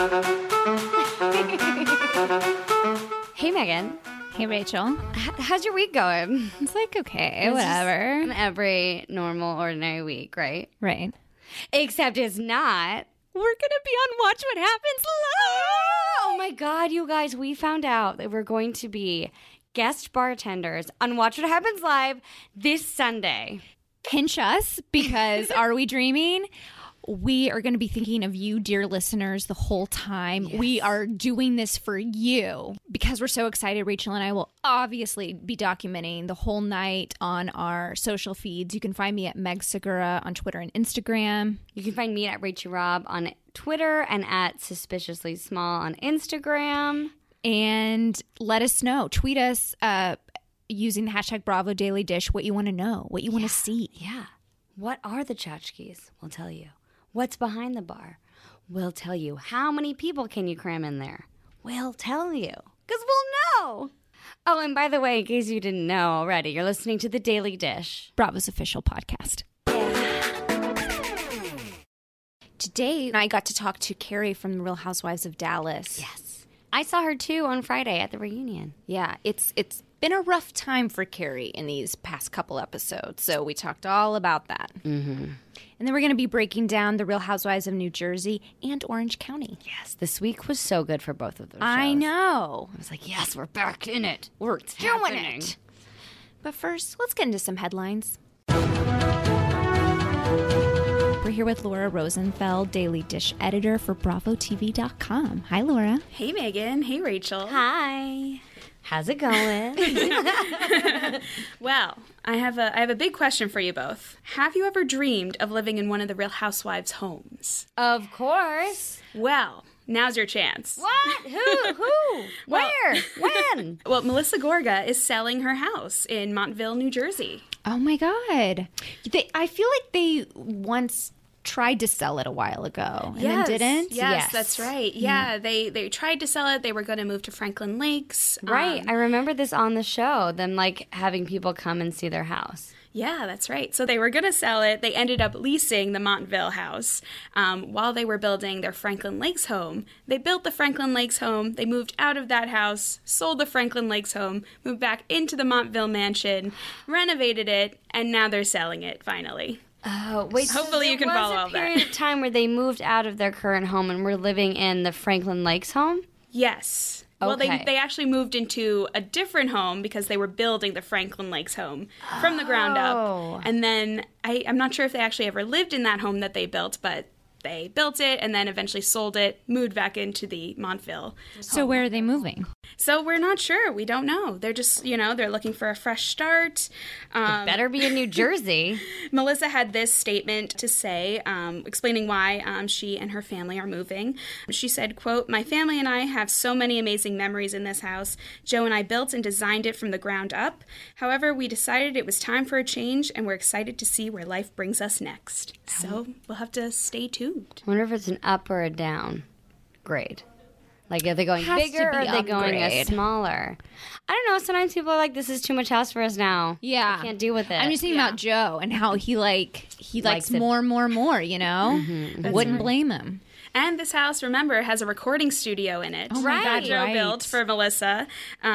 Hey, Megan. Hey, Rachel. How's your week going? It's like, okay, It's whatever. just every normal, ordinary week, right? Right. Except it's not. We're going to be on Watch What Happens Live. Oh my God, you guys, we found out that we're going to be guest bartenders on Watch What Happens Live this Sunday. Pinch us, because Are We Dreaming? We are going to be thinking of you, dear listeners, the whole time. Yes. We are doing this for you because we're so excited. Rachel and I will obviously be documenting the whole night on our social feeds. You can find me at Meg Segura on Twitter and Instagram. You can find me at Rachel Robb on Twitter and at Suspiciously Small on Instagram. And let us know. Tweet us using the hashtag Bravo Daily Dish what you want to know, what you want to see. Yeah. What are the tchotchkes? We'll tell you. What's behind the bar? We'll tell you. How many people can you cram in there? We'll tell you. Because we'll know. Oh, and by the way, in case you didn't know already, you're listening to The Daily Dish. Bravo's official podcast. Today, I got to talk to Carrie from The Real Housewives of Dallas. Yes. I saw her too on Friday at the reunion. Yeah, it's been a rough time for Carrie in these past couple episodes, so we talked all about that. Mm-hmm. And then we're going to be breaking down The Real Housewives of New Jersey and Orange County. Yes, this week was so good for both of those shows. I know. I was like, yes, we're back in it. We're doing happening. it. But first, let's get into some headlines. We're here with Laura Rosenfeld, Daily Dish editor for BravoTV.com. Hi, Laura. Hey, Megan. Hey, Rachel. Hi. How's it going? Well, I have a big question for you both. Have you ever dreamed of living in one of the Real Housewives' homes? Of course. Well, now's your chance. What? Who? Well- Where? When? Well, Melissa Gorga is selling her house in Montville, New Jersey. Oh, my God. I feel like they once tried to sell it a while ago and then didn't. Yes, that's right. Yeah, they tried to sell it. They were going to move to Franklin Lakes. Right. I remember this on the show, them like having people come and see their house. Yeah, that's right. So they were going to sell it. They ended up leasing the Montville house while they were building their Franklin Lakes home. They built the Franklin Lakes home. They moved out of that house, sold the Franklin Lakes home, moved back into the Montville mansion, renovated it, and now they're selling it finally. Oh, wait. Hopefully you can follow all that. There was a period of time where they moved out of their current home and were living in the Franklin Lakes home? Yes. Well, Okay. they actually moved into a different home because they were building the Franklin Lakes home from the ground Oh. up. And then I'm not sure if they actually ever lived in that home that they built, but they built it and then eventually sold it, moved back into the Montville. So where are they moving? So we're not sure. We don't know. They're just, they're looking for a fresh start. Better be in New Jersey. Melissa had this statement to say, explaining why she and her family are moving. She said, quote, "My family and I have so many amazing memories in this house. Joe and I built and designed it from the ground up. However, we decided it was time for a change, and we're excited to see where life brings us next. So we'll have to stay tuned." I wonder if it's an up or a down grade. Like, are they going Has to bigger or be are they going a upgrade. smaller? I don't know. Sometimes people are like, this is too much house for us now. Yeah. I can't deal with it. I'm just thinking about Joe and how he likes Likes it. more, you know? Wouldn't blame him. And this house, remember, has a recording studio in it. Oh my God, Joe right. built for Melissa.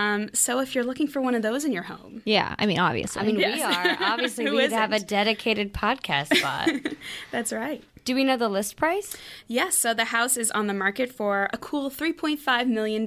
So if you're looking for one of those in your home. Yeah, I mean, obviously. I mean, Yes. we are. Obviously, Who we have a isn't? dedicated podcast spot. That's right. Do we know the list price? Yes, so the house is on the market for a cool $3.5 million.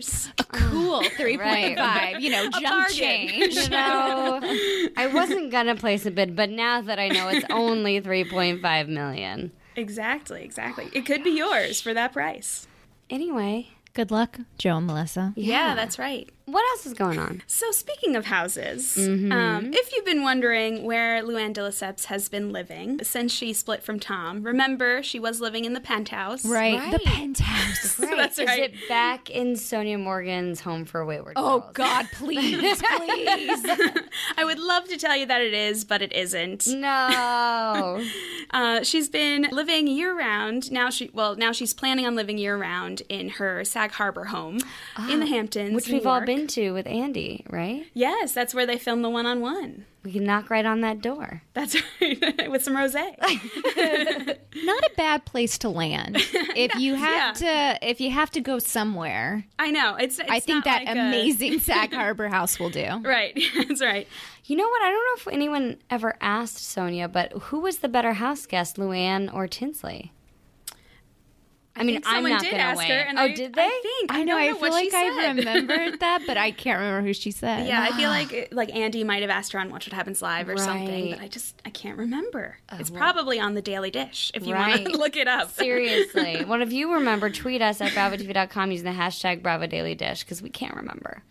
cool 3.5, you know, jump bargain. change. You know, I wasn't going to place a bid, but now that I know it's only $3.5 million. Exactly. It could be yours for that price. Anyway, Good luck, Joe and Melissa. Yeah, that's right. what else is going on? So speaking of houses, if you've been wondering where Luann de Lesseps has been living since she split from Tom, remember she was living in the penthouse. Right. The Right. penthouse. Right. That's Is right. it back in Sonia Morgan's Home for Wayward Oh, Girls? God, please, please. I would love to tell you that it is, but it isn't. No. She's been living year-round. Now she's planning on living year-round in her South Sag Harbor home in the Hamptons, which New we've all York. been to with Andy, right? Yes, that's where they filmed the one-on-one. We can knock right on that door. That's right, with some rosé. Not a bad place to land if you have to go somewhere. I know. It's I think not that like amazing Sag Harbor house will do. Right, that's right. You know what? I don't know if anyone ever asked Sonia, but who was the better house guest, Luann or Tinsley? I mean, think I'm someone not did going to ask wait. her, and Oh, did they? I think. I know. don't I know feel what she like I said. remembered that, but I can't remember who she said. Yeah, I feel like Andy might have asked her on Watch What Happens Live or something, Right. but I can't remember. It's probably on the Daily Dish if you Right. want to look it up. Seriously. Well, if you remember, tweet us at BravoTV.com using the hashtag BravoDailyDish because we can't remember.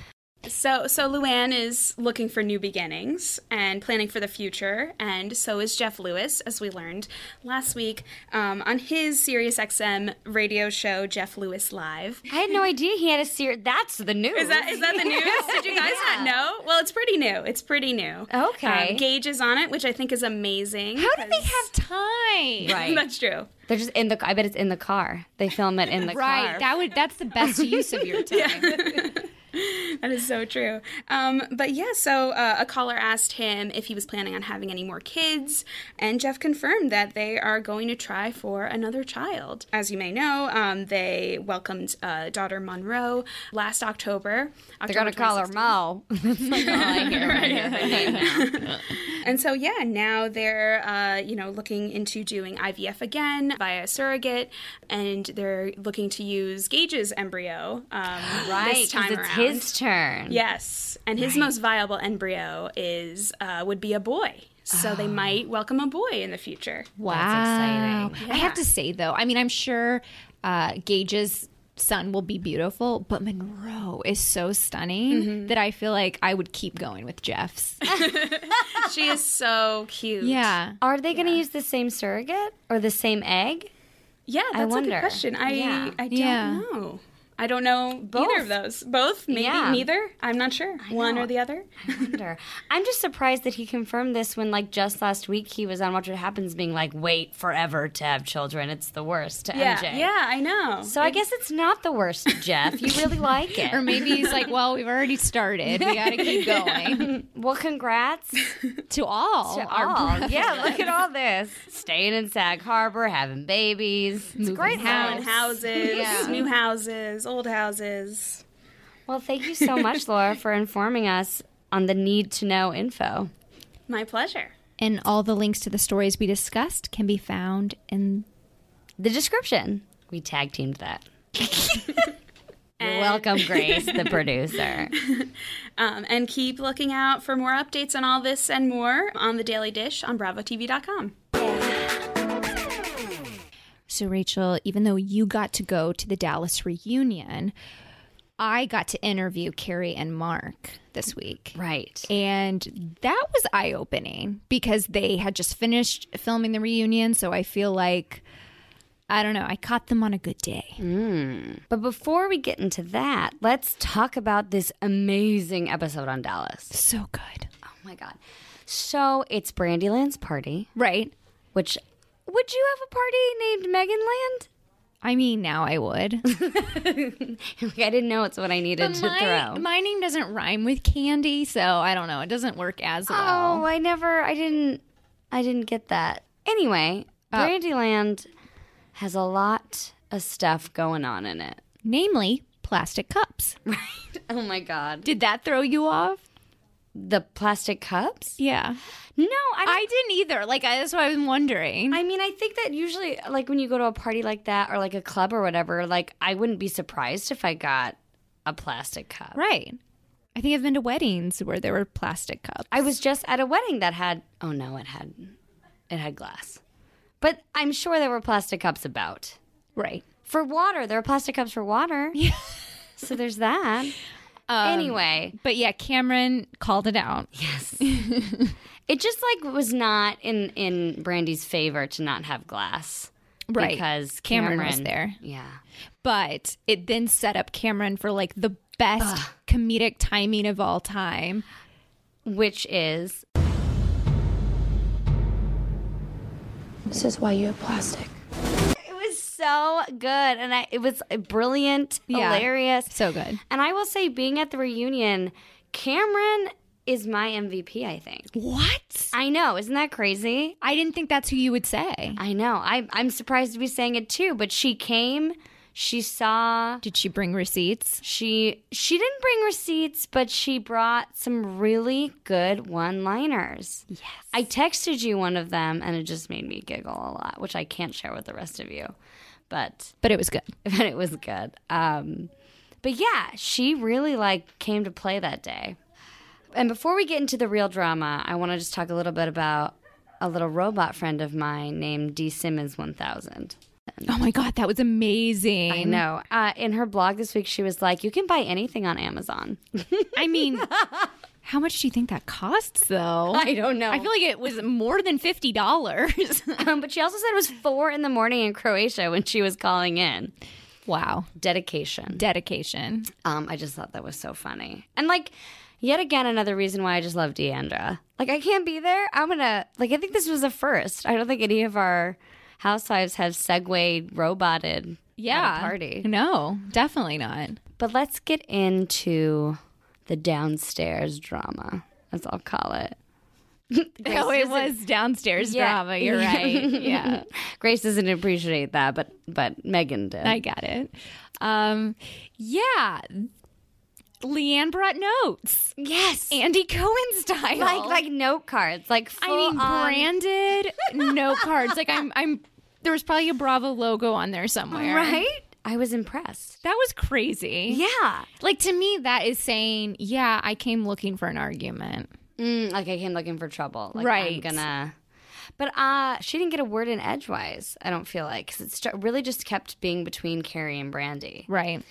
So Luann is looking for new beginnings and planning for the future, and so is Jeff Lewis, as we learned last week on his SiriusXM radio show, Jeff Lewis Live. I had no idea he had a series. That's the news. Is that the news? Did you guys not know? Well, it's pretty new. It's pretty new. Okay. Gage is on it, which I think is amazing. How do they have time? Right. That's true. They're just in the. I bet it's in the car. They film it in the Right. car. That's the best use of your time. That is so true. But yeah, so a caller asked him if he was planning on having any more kids, and Jeff confirmed that they are going to try for another child. As you may know, they welcomed daughter Monroe last October. They're gonna call her Mo. That's like all I hear when I hear her name now. And so, yeah, now they're, looking into doing IVF again via a surrogate, and they're looking to use Gage's embryo Right, this time because it's around. his turn. Yes, and his most viable embryo would be a boy. So they might welcome a boy in the future. Wow. That's exciting. I have to say, though, I mean, I'm sure Gage's son will be beautiful, but Monroe is so stunning that I feel like I would keep going with Jeff's. She is so cute. Yeah. Are they gonna use the same surrogate or the same egg? Yeah, that's a wonder. good question. I don't Yeah. know. I don't know either of those. Both? Maybe Yeah. neither? I'm not sure. One or the other? I wonder. I'm just surprised that he confirmed this when, like, just last week he was on Watch What Happens being like, wait forever to have children. It's the worst to MJ. Yeah, I know. So I guess it's not the worst, Jeff. You really like it. Or maybe he's like, well, we've already started. We got to keep going. Well, congrats To all. to our all. brothers. Yeah, look at all this. Staying in Sag Harbor, having babies. It's Moving great house. Houses, Yeah. new houses, old houses. Well, thank you so much, Laura, for informing us on the need to know info. My pleasure. And all the links to the stories we discussed can be found in The description. We tag teamed that. You're welcome, Grace, the producer. And keep looking out for more updates on all this and more on The Daily Dish on BravoTV.com. So, Rachel, even though you got to go to the Dallas reunion, I got to interview Carrie and Mark this week. Right. And that was eye-opening because they had just finished filming the reunion. So I feel like, I don't know, I caught them on a good day. But before we get into that, let's talk about this amazing episode on Dallas. So good. Oh my God. So it's Brandyland's party, Right? which, would you have a party named Meganland? I mean, now I would. Like, I didn't know it's what I needed to throw. my name doesn't rhyme with candy, so I don't know. It doesn't work as well. Oh, I didn't get that. Anyway, Brandyland has a lot of stuff going on in it. Namely, plastic cups. Oh my God. Did that throw you off? The plastic cups? Yeah. No, I didn't either. Like, that's what I was wondering. I mean, I think that usually, like, when you go to a party like that or like a club or whatever, like, I wouldn't be surprised if I got a plastic cup. Right. I think I've been to weddings where there were plastic cups. I was just at a wedding that had, oh no, it had glass. But I'm sure there were plastic cups about. Right. For water, there are plastic cups for water. Yeah. So there's that. Anyway. But yeah, Cameron called it out. Yes. It just, like, was not in Brandy's favor to not have glass. Right. Because Cameron was there. Yeah. But it then set up Cameron for like the best comedic timing of all time. Which is, This is why you have plastic. it was so good. And it was brilliant, hilarious. So good. And I will say, being at the reunion, Cameron is my MVP, I think. What? I know. Isn't that crazy? I didn't think that's who you would say. I know. I'm surprised to be saying it too, but she came, she saw. Did she bring receipts? She didn't bring receipts, but she brought some really good one-liners. Yes. I texted you one of them, and it just made me giggle a lot, which I can't share with the rest of you. But it was good. But it was good. But yeah, she really came to play that day. And before we get into the real drama, I want to just talk a little bit about a little robot friend of mine named D. Simmons 1000. Oh my God, that was amazing. I know. In her blog this week, she was like, you can buy anything on Amazon. I mean, how much do you think that costs, though? I don't know. I feel like it was more than $50. But she also said it was 4 a.m. in Croatia when she was calling in. Wow. Dedication. I just thought that was so funny. And yet again, another reason why I just love Deandra. I can't be there. I think this was a first. I don't think any of our housewives have segued roboted at a party. No, definitely not. But let's get into the downstairs drama, as I'll call it. It was downstairs drama. You're right. Yeah. Grace doesn't appreciate that, but Megan did. I got it. Yeah. Leanne brought notes. Yes. Andy Cohen style. Like note cards. Branded note cards. I'm there was probably a Bravo logo on there somewhere. Right? I was impressed. That was crazy. Yeah. To me, that is saying, yeah, I came looking for an argument. I came looking for trouble. Right. I'm gonna... But she didn't get a word in edgewise, I don't feel like. Because it really just kept being between Carrie and Brandi. Right.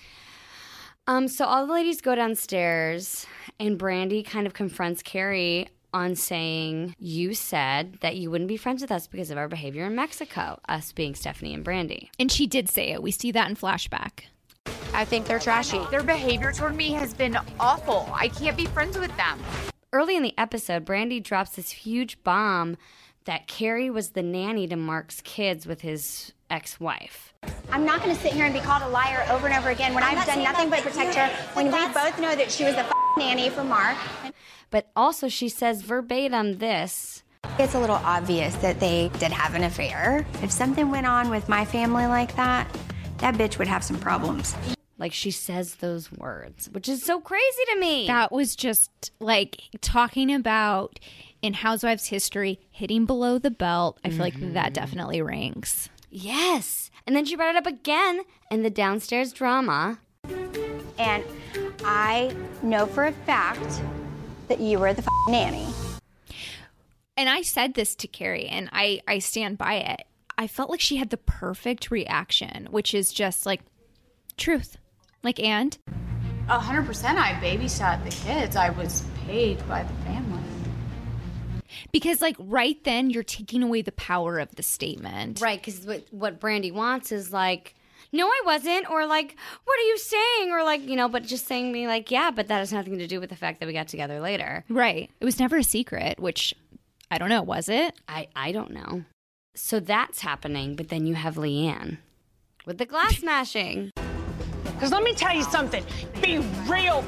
So all the ladies go downstairs, and Brandi kind of confronts Carrie on saying, you said that you wouldn't be friends with us because of our behavior in Mexico, us being Stephanie and Brandi. And she did say it. We see that in flashback. I think they're trashy. Their behavior toward me has been awful. I can't be friends with them. Early in the episode, Brandi drops this huge bomb that Carrie was the nanny to Mark's kids with his ex-wife. I'm not going to sit here and be called a liar over and over again when I've done nothing but protect her, when we both know that she was a nanny for Mark. But also she says verbatim this. It's a little obvious that they did have an affair. If something went on with my family like that, that bitch would have some problems. She says those words, which is so crazy to me. That was just talking about in Housewives history, hitting below the belt. I feel like that definitely rings. Yes. And then she brought it up again in the downstairs drama. And I know for a fact that you were the nanny. And I said this to Carrie, and I stand by it. I felt like she had the perfect reaction, which is just truth. And? 100% I babysat the kids. I was paid by the family. Because, right then, you're taking away the power of the statement. Right, because what Brandi wants is, no, I wasn't, or, what are you saying? Or, but just saying me, yeah, but that has nothing to do with the fact that we got together later. Right. It was never a secret, which, I don't know, was it? I don't know. So that's happening, but then you have Leanne with the glass smashing. Because let me tell you something. Be real.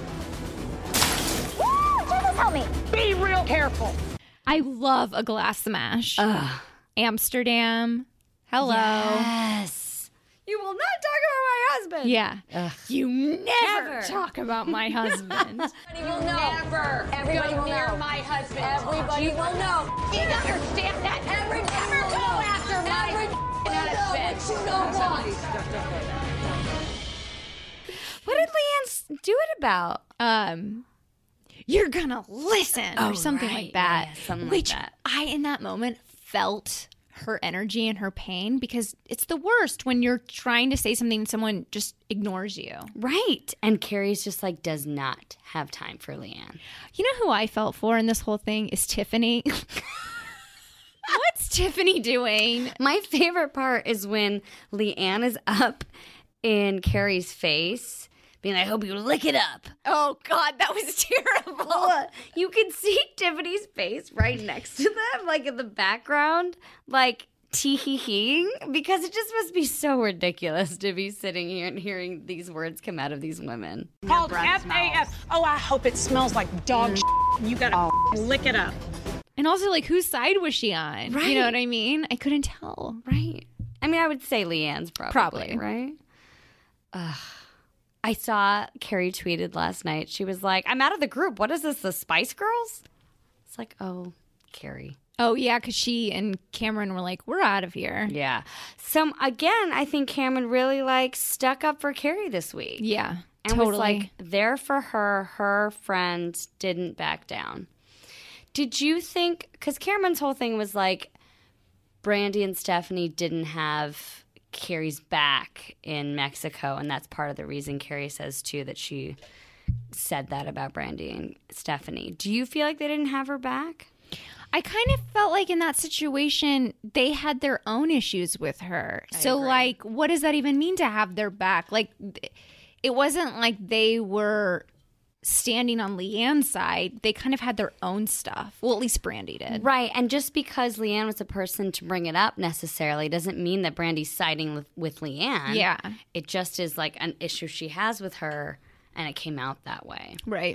Woo! Jesus, help me. Be real careful. I love a glass smash. Amsterdam. Hello. Yes. You will not talk about my husband. Yeah. Ugh. You never talk about my husband. Everybody will know. Never. Everybody will know. My husband. Everybody will know. You understand that? Everybody will go after my husband. You know why? What did Leanne do it about? You're gonna listen or something like that. Yeah, something which like that. I, in that moment, felt her energy and her pain because it's the worst when you're trying to say something and someone just ignores you. Right. And Carrie's just does not have time for Leanne. You know who I felt for in this whole thing is Tiffany. What's Tiffany doing? My favorite part is when Leanne is up in Carrie's face, being I hope you lick it up. Oh, God, that was terrible. You can see Tiffany's face right next to them, in the background. tee-hee-heeing because it just must be so ridiculous to be sitting here and hearing these words come out of these women. Called F-A-F. Oh, I hope it smells like dog shit. You gotta lick it up. And also, like, whose side was she on? Right. You know what I mean? I couldn't tell. Right. I mean, I would say Leanne's probably. Right? I saw Carrie tweeted last night. She was like, I'm out of the group. What is this, the Spice Girls? It's like, oh, Carrie. Oh, yeah, because she and Cameron were like, we're out of here. Yeah. So, again, I think Cameron really, like, stuck up for Carrie this week. Yeah, And totally. was, like, there for her. Her friend didn't back down. Did you think, because Cameron's whole thing was, like, Brandi and Stephanie didn't have Carrie's back in Mexico, and that's part of the reason Carrie says, too, that she said that about Brandi and Stephanie. Do you feel like they didn't have her back? I kind of felt like in that situation, they had their own issues with her. So, like, what does that even mean to have their back? Like, it wasn't like they were standing on Leanne's side. They kind of had their own stuff. Well, at least Brandi did. Right. And just because Leanne was a person to bring it up necessarily doesn't mean that Brandi's siding with Leanne. Yeah. It just is like an issue she has with her, and it came out that way. Right.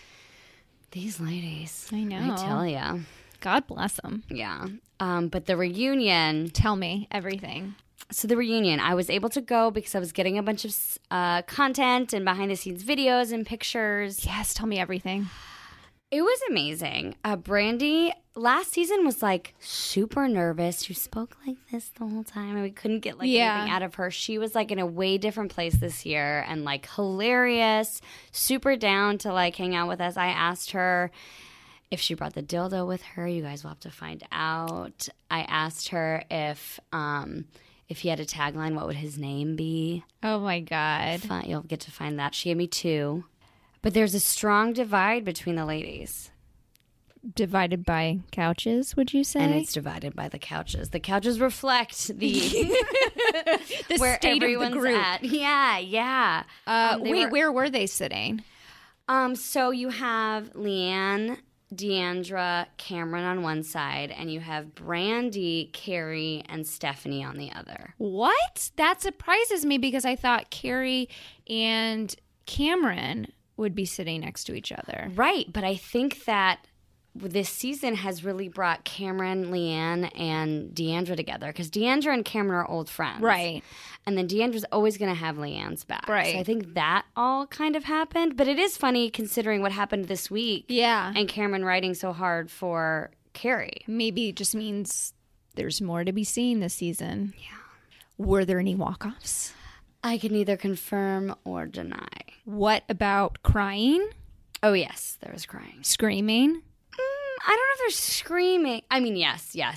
These ladies. I know. I tell ya. God bless them. Yeah. But the reunion. Tell me everything. So the reunion, I was able to go because I was getting a bunch of content and behind-the-scenes videos and pictures. Yes, tell me everything. It was amazing. Brandi, last season was, like, super nervous. She spoke like this the whole time, and we couldn't get, like, anything out of her. She was, like, in a way different place this year and, like, hilarious, super down to, like, hang out with us. I asked her if she brought the dildo with her. You guys will have to find out. I asked her if he had a tagline, what would his name be? Oh, my God. You'll get to find that. She had me too. But there's a strong divide between the ladies. Divided by couches, would you say? And it's divided by the couches. The couches reflect the where state of the everyone's group. at. Yeah. Where were they sitting? So you have Leanne, Deandra, Cameron on one side, and you have Brandi, Carrie, and Stephanie on the other. What? That surprises me because I thought Carrie and Cameron would be sitting next to each other. Right, but I think that this season has really brought Cameron, Leanne, and Deandra together because Deandra and Cameron are old friends. Right. And then Deandra's always going to have Leanne's back. Right. So I think that all kind of happened. But it is funny considering what happened this week. Yeah. And Cameron writing so hard for Carrie. Maybe it just means there's more to be seen this season. Yeah. Were there any walk-offs? I can neither confirm or deny. What about crying? Oh, yes. There was crying. Screaming? I don't know if they're screaming. I mean, yes. Yeah.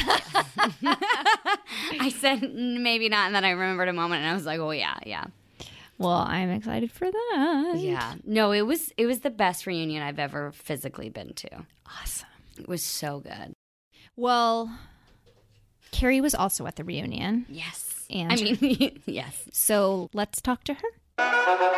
I said maybe not, and then I remembered a moment, and I was like, oh, yeah. Well, I'm excited for that. Yeah. No, it was the best reunion I've ever physically been to. Awesome. It was so good. Well, Carrie was also at the reunion. Yes. And I mean, yes. So let's talk to her.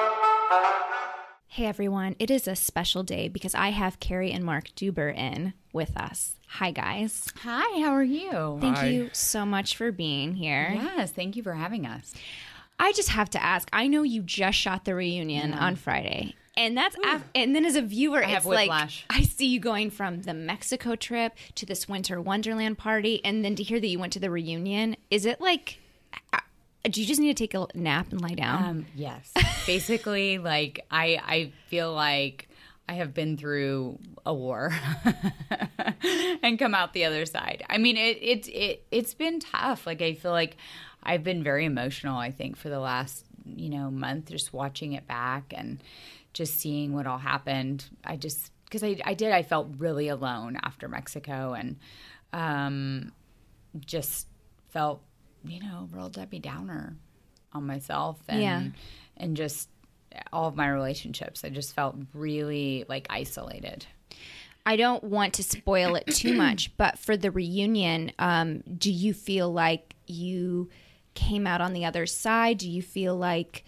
Hey everyone, it is a special day because I have Carrie and Mark Duber in with us. Hi guys. Hi, how are you? Thank you so much for being here. Yes, thank you for having us. I just have to ask, I know you just shot the reunion on Friday. And that's and then as a viewer, have it's like whiplash. I see you going from the Mexico trip to this winter wonderland party, and then to hear that you went to the reunion. Is it like, do you just need to take a nap and lie down? Yes. Basically, like I feel like I have been through a war and come out the other side. I mean, it's been tough. Like I feel like I've been very emotional, I think, for the last, month, just watching it back and just seeing what all happened. I felt really alone after Mexico and just felt, real Debbie Downer on myself and just all of my relationships. I just felt really like isolated. I don't want to spoil it too much, but for the reunion, do you feel like you came out on the other side? Do you feel like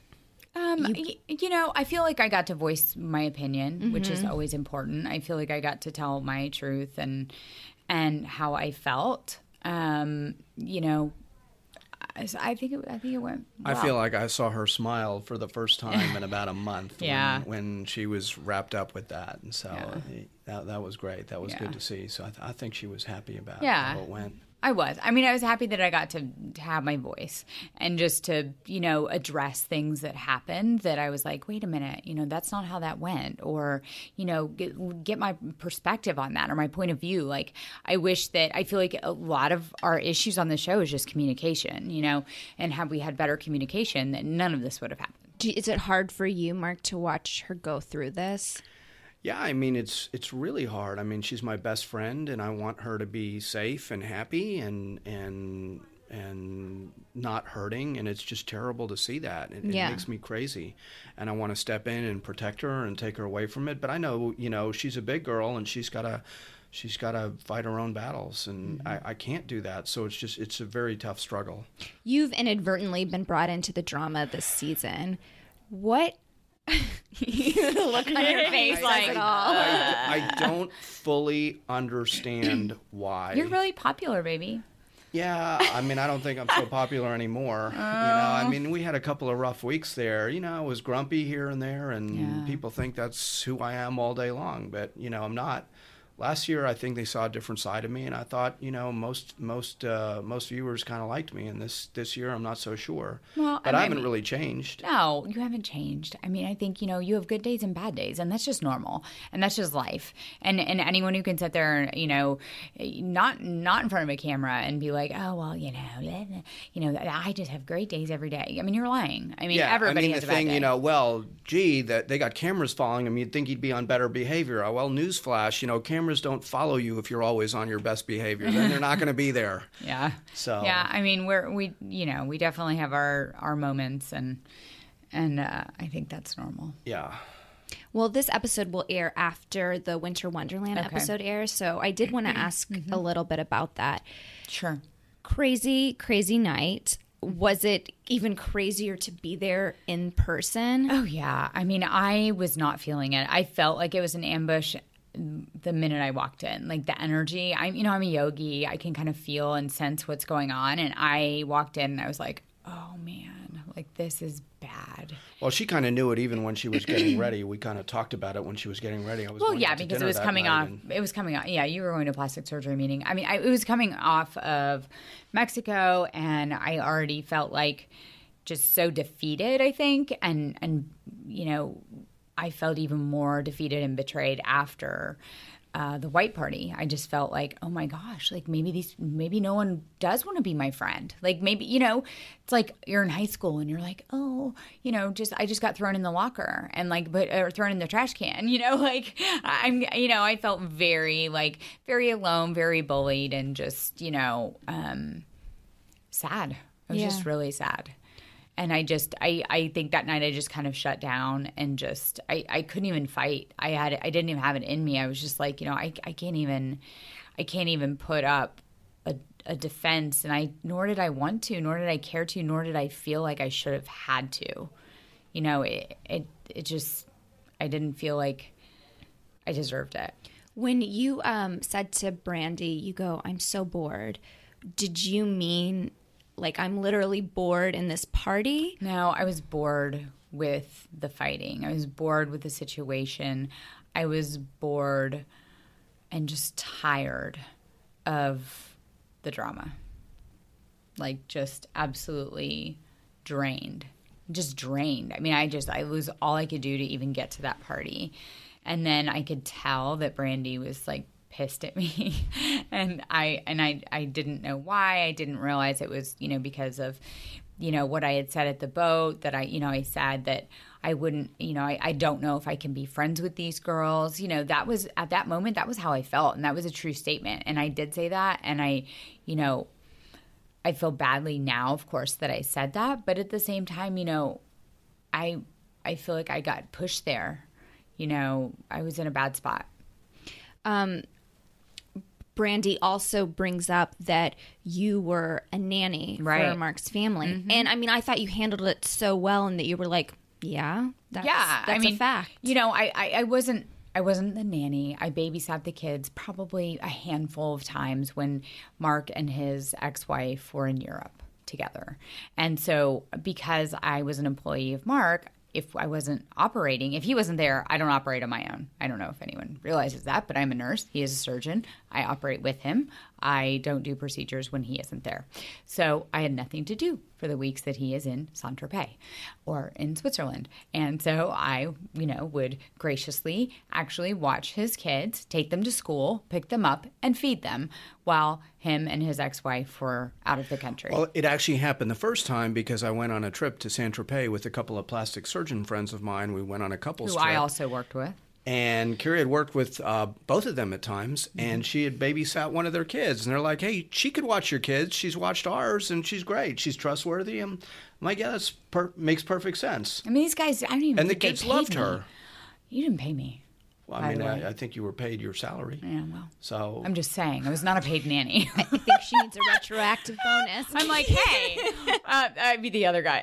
I feel like I got to voice my opinion, which is always important. I feel like I got to tell my truth and how I felt. You know, I think it went well. I feel like I saw her smile for the first time in about a month Yeah. when she was wrapped up with that. And so that was great. That was good to see. So I think she was happy about how it went. I was. I mean, I was happy that I got to have my voice and just to, you know, address things that happened that I was like, wait a minute, you know, that's not how that went. Or, you know, get my perspective on that or my point of view. Like, I feel like a lot of our issues on the show is just communication, you know, and had we had better communication, then none of this would have happened. Is it hard for you, Mark, to watch her go through this? Yeah, I mean, it's really hard. I mean, she's my best friend, and I want her to be safe and happy and not hurting, and it's just terrible to see that. It makes me crazy, and I want to step in and protect her and take her away from it. But I know, you know, she's a big girl, and she's got to fight her own battles, and I can't do that. So it's a very tough struggle. You've inadvertently been brought into the drama this season. What? The look on your face says it all. I don't fully understand why. You're really popular, baby. Yeah, I mean, I don't think I'm so popular anymore. You know, I mean, we had a couple of rough weeks there. You know, I was grumpy here and there, and people think that's who I am all day long. But, you know, I'm not. Last year, I think they saw a different side of me, and I thought, you know, most viewers kind of liked me, and this year I'm not so sure. Well, but I haven't really changed. No, you haven't changed. I mean, I think, you know, you have good days and bad days, and that's just normal, and that's just life. And anyone who can sit there, you know, not in front of a camera and be like, oh well, you know, I just have great days every day. I mean, you're lying. I mean, everybody has a bad day. You know, well, gee, that they got cameras following him. You'd think he'd be on better behavior. Oh, well, newsflash, you know, cameras don't follow you if you're always on your best behavior. Then they're not going to be there. Yeah. So I mean, we definitely have our moments, and I think that's normal. Yeah. Well, this episode will air after the Winter Wonderland episode airs, so I did want to ask a little bit about that. Sure. Crazy night. Was it even crazier to be there in person? Oh yeah. I mean, I was not feeling it. I felt like it was an ambush the minute I walked in, like the energy. I'm a yogi. I can kind of feel and sense what's going on. And I walked in and I was like, oh man, like this is bad. Well, she kind of knew it even when she was getting ready. We kind of talked about it when she was getting ready. Because it was coming off. It was coming off. Yeah, you were going to a plastic surgery meeting. I mean, it was coming off of Mexico, and I already felt like just so defeated, I think. And you know, I felt even more defeated and betrayed after the white party. I just felt like, oh my gosh, like maybe no one does want to be my friend. Like maybe, you know, it's like you're in high school and you're like, oh, you know, I just got thrown in the locker and like, or thrown in the trash can, you know, like I felt very alone, very bullied, and just, you know, sad. I was just really sad. And I think that night I just kind of shut down and just, I couldn't even fight. I didn't even have it in me. I was just like, you know, I can't even put up a defense, and nor did I want to, nor did I care to, nor did I feel like I should have had to. You know, it just, I didn't feel like I deserved it. When you said to Brandy, you go, I'm so bored, did you mean like I'm literally bored in this party? No, I was bored with the fighting. I was bored with the situation. I was bored and just tired of the drama. Like just absolutely drained. Just drained. I mean, I was all I could do to even get to that party. And then I could tell that Brandy was like pissed at me, and I didn't know why. I didn't realize it was, you know, because of, you know, what I had said at the boat, that I said that I wouldn't, you know, I don't know if I can be friends with these girls. You know, that was, at that moment, that was how I felt, and that was a true statement. And I did say that, and I feel badly now, of course, that I said that, but at the same time, you know, I feel like I got pushed there. You know, I was in a bad spot. Brandy also brings up that you were a nanny for Mark's family. Mm-hmm. And I mean, I thought you handled it so well, and that you were like, that's a fact. You know, I wasn't I wasn't the nanny. I babysat the kids probably a handful of times when Mark and his ex-wife were in Europe together. And so because I was an employee of Mark, if I wasn't operating, if he wasn't there, I don't operate on my own. I don't know if anyone realizes that, but I'm a nurse. He is a surgeon. I operate with him. I don't do procedures when he isn't there. So I had nothing to do for the weeks that he is in Saint-Tropez or in Switzerland. And so I, would graciously actually watch his kids, take them to school, pick them up, and feed them while him and his ex-wife were out of the country. Well, it actually happened the first time because I went on a trip to Saint-Tropez with a couple of plastic surgeon friends of mine. We went on a couple's trip. Who I also worked with. And Carrie had worked with both of them at times, and she had babysat one of their kids. And they're like, hey, she could watch your kids. She's watched ours, and she's great. She's trustworthy. I'm like, yeah, that makes perfect sense. I mean, these guys, I don't even and think the kids they paid loved me. her. You didn't pay me. Well, I mean, I think you were paid your salary. Yeah, well. So I'm just saying, I was not a paid nanny. I think she needs a retroactive bonus. I'm like, hey, I'd be the other guy.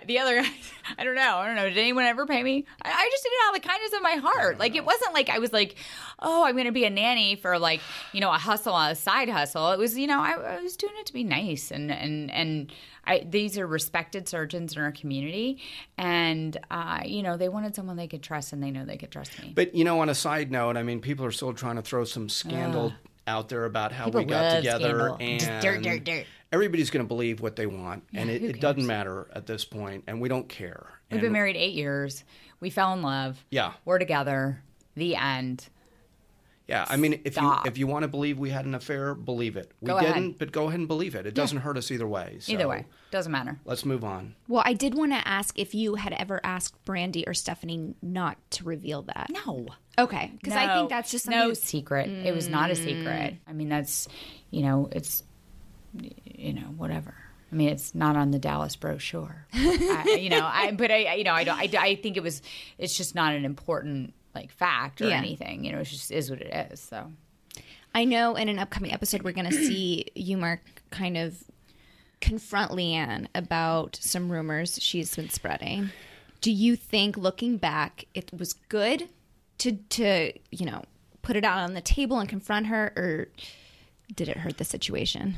I don't know. Did anyone ever pay me? I just did it out of the kindness of my heart. Like, it wasn't like I was like, oh, I'm going to be a nanny for like, a hustle, a side hustle. It was, I was doing it to be nice. And these are respected surgeons in our community. And, they wanted someone they could trust, and they know they could trust me. But, on a side note, I mean, people are still trying to throw some scandal out there about how people we got together. Scandal. And Just dirt. Everybody's going to believe what they want. And who it doesn't matter at this point, and we don't care. We've been married 8 years. We fell in love. Yeah. We're together. The end. Yeah, I mean, if you want to believe we had an affair, believe it. We didn't, but go ahead and believe it. It doesn't hurt us either way. So either way. Doesn't matter. Let's move on. Well, I did want to ask if you had ever asked Brandy or Stephanie not to reveal that. No. Okay, because I think that's just something no secret. It was not a secret. I mean, that's, it's, whatever. I mean, it's not on the Dallas brochure. I think it's just not an important fact or anything. It just is what it is. So I know in an upcoming episode we're going to see you, Mark, kind of confront Leanne about some rumors she's been spreading. Do you think, looking back, it was good to put it out on the table and confront her, or did it hurt the situation?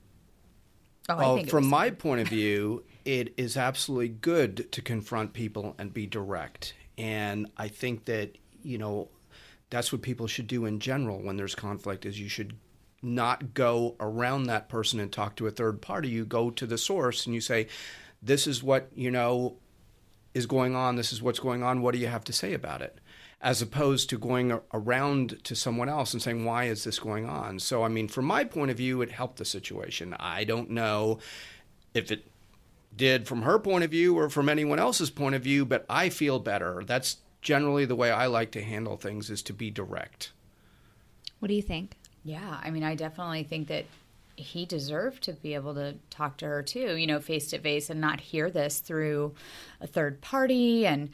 From my point of view, it is absolutely good to confront people and be direct. And I think that, that's what people should do in general when there's conflict, is you should not go around that person and talk to a third party. You go to the source and you say, this is what, is going on. This is what's going on. What do you have to say about it? As opposed to going around to someone else and saying, why is this going on? So, I mean, from my point of view, it helped the situation. I don't know if it did from her point of view or from anyone else's point of view, but I feel better. That's generally the way I like to handle things, is to be direct. What do you think? Yeah, I mean, I definitely think that he deserved to be able to talk to her too, face to face, and not hear this through a third party and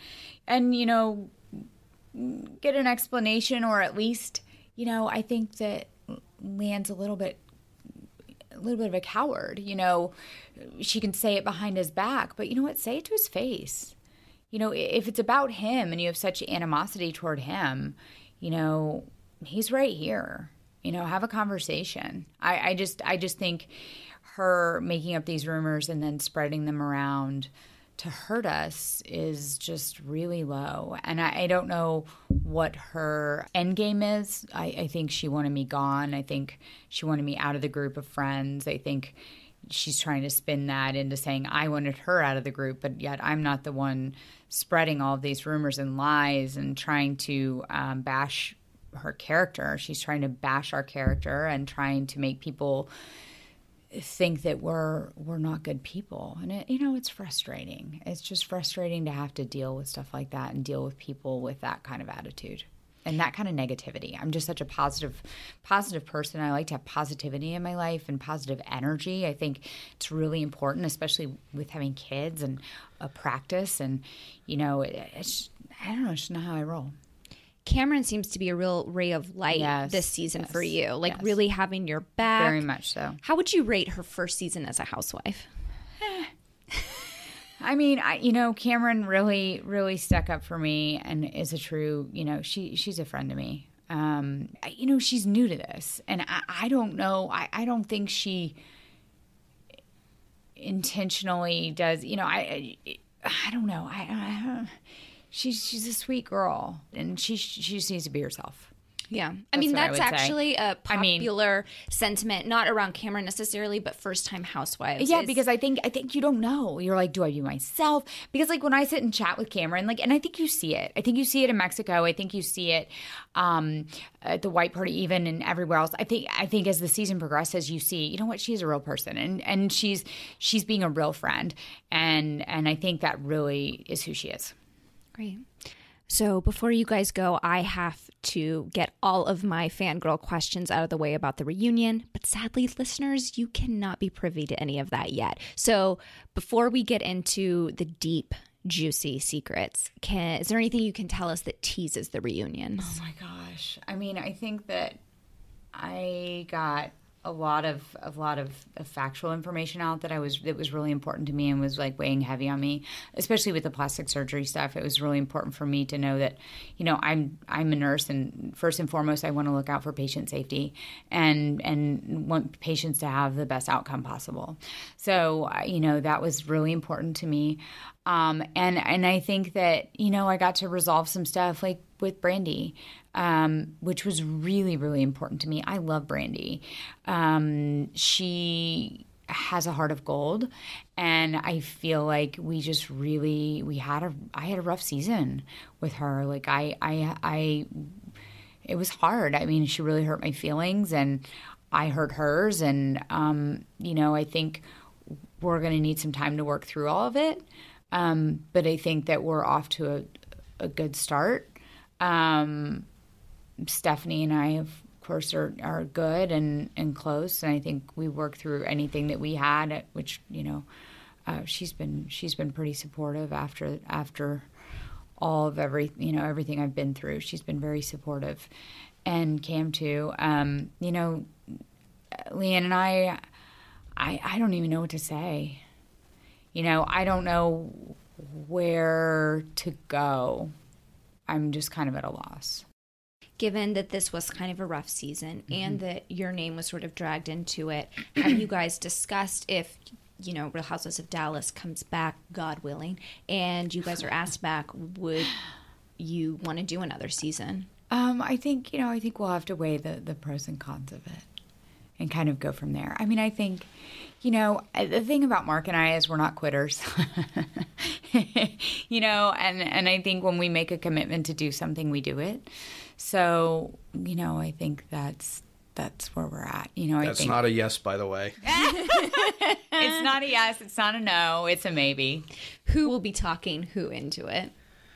get an explanation, or at least, I think that Leanne's a little bit of a coward. She can say it behind his back, but you know what? Say it to his face. If it's about him and you have such animosity toward him, he's right here. Have a conversation. I just think her making up these rumors and then spreading them around to hurt us is just really low. And I don't know what her end game is. I think she wanted me gone. I think she wanted me out of the group of friends. I think she's trying to spin that into saying I wanted her out of the group, but yet I'm not the one spreading all of these rumors and lies and trying to bash her character. She's trying to bash our character and trying to make people think that we're not good people. And it's frustrating. It's just frustrating to have to deal with stuff like that and deal with people with that kind of attitude and that kind of negativity. I'm just such a positive person. I like to have positivity in my life and positive energy. I think it's really important, especially with having kids and a practice. And, I don't know, it's just not how I roll. Cameron seems to be a real ray of light this season for you, really having your back. Very much so. How would you rate her first season as a housewife? I mean, Cameron really, really stuck up for me and is a true, she's a friend to me. She's new to this, and I don't know. I don't think she intentionally does. I don't know. She's a sweet girl, and she just needs to be herself. Yeah. I mean, that's actually a popular sentiment, not around Cameron necessarily, but first-time housewives. Yeah, because I think you don't know. You're like, do I be myself? Because, like, when I sit and chat with Cameron, like, and I think you see it. I think you see it in Mexico. I think you see it at the White Party even and everywhere else. I think as the season progresses, you see, you know what, she's a real person. And she's being a real friend. And I think that really is who she is. Great. So before you guys go, I have to get all of my fangirl questions out of the way about the reunion. But sadly, listeners, you cannot be privy to any of that yet. So before we get into the deep, juicy secrets, is there anything you can tell us that teases the reunion? Oh my gosh. I mean, I think that I got a lot of factual information out that was really important to me and was like weighing heavy on me, especially with the plastic surgery stuff. It was really important for me to know that, I'm a nurse, and first and foremost, I want to look out for patient safety and want patients to have the best outcome possible. So, that was really important to me. And I think that, I got to resolve some stuff like with Brandi, which was really, really important to me. I love Brandi. She has a heart of gold, and I feel like I had a rough season with her. Like it was hard. I mean, she really hurt my feelings, and I hurt hers. And, I think we're going to need some time to work through all of it. But I think that we're off to a good start. Stephanie and I, of course, are good and close, and I think we worked through anything that we had, which she's been pretty supportive after all of everything I've been through. She's been very supportive, and Cam too. Leanne and I don't even know what to say. I don't know where to go. I'm just kind of at a loss. Given that this was kind of a rough season and that your name was sort of dragged into it, have you guys discussed if, Real Housewives of Dallas comes back, God willing, and you guys are asked back, would you want to do another season? I think we'll have to weigh the pros and cons of it and kind of go from there. I mean, I think, the thing about Mark and I is we're not quitters, and I think when we make a commitment to do something, we do it. So, I think that's where we're at. That's not a yes, by the way. It's not a yes. It's not a no. It's a maybe. Who will be talking who into it?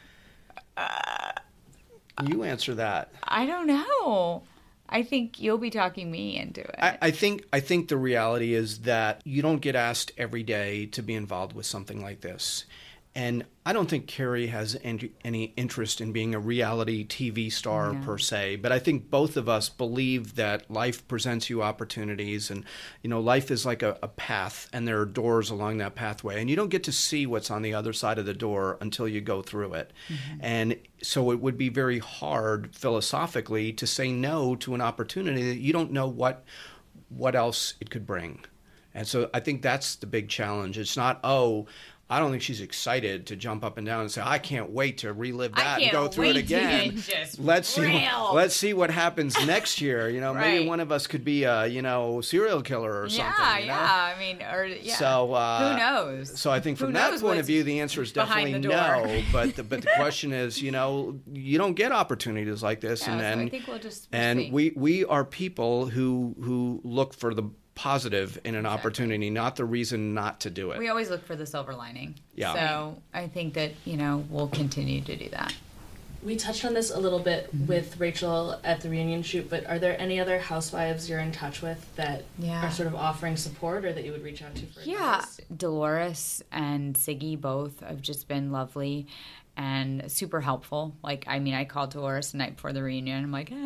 You answer that. I don't know. I think you'll be talking me into it. I think the reality is that you don't get asked every day to be involved with something like this. And I don't think Carrie has any interest in being a reality TV star per se, but I think both of us believe that life presents you opportunities, and life is like a path, and there are doors along that pathway, and you don't get to see what's on the other side of the door until you go through it. And so it would be very hard philosophically to say no to an opportunity that you don't know what else it could bring. And so I think that's the big challenge. It's not, I don't think she's excited to jump up and down and say, I can't wait to relive that and go through it again. Let's see what happens next year. Maybe one of us could be a, serial killer or something. Yeah. I mean, So who knows? So I think from that point of view, the answer is definitely no. But the question is, you don't get opportunities like this, so I think we'll just we are people who look for the positive in an opportunity, not the reason not to do it. We always look for the silver lining. Yeah. So I think that, we'll continue to do that. We touched on this a little bit with Rachel at the reunion shoot, but are there any other housewives you're in touch with that are sort of offering support or that you would reach out to for advice? Dolores and Siggy both have just been lovely and super helpful. I called Dolores the night before the reunion. I'm like,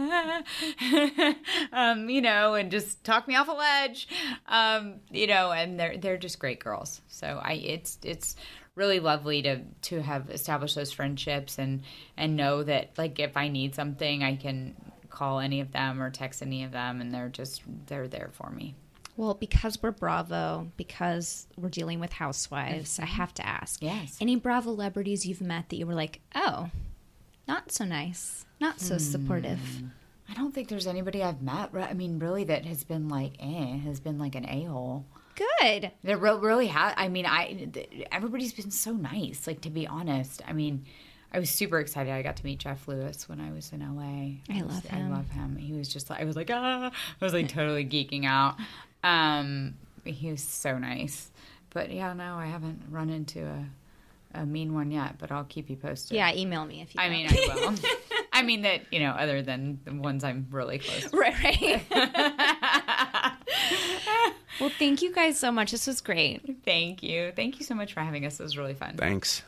and just talk me off a ledge, and they're just great girls. So it's really lovely to have established those friendships and know that, like, if I need something, I can call any of them or text any of them, and they're there for me. Well, because we're Bravo, because we're dealing with housewives, I have to ask. Yes. Any Bravo celebrities you've met that you were like, oh, not so nice, not so supportive? I don't think there's anybody I've met, I mean, really, that has been like, has been like an a-hole. Good. There really has. I mean, everybody's been so nice, like, to be honest. I mean, I was super excited. I got to meet Jeff Lewis when I was in LA. I love him. He was just like, I was like, I was like totally geeking out. He was so nice. But yeah, no, I haven't run into a mean one yet, but I'll keep you posted. Yeah, email me if you I mean, I will. I mean that, other than the ones I'm really close to. Right. Well, thank you guys so much. This was great. Thank you. Thank you so much for having us. It was really fun. Thanks.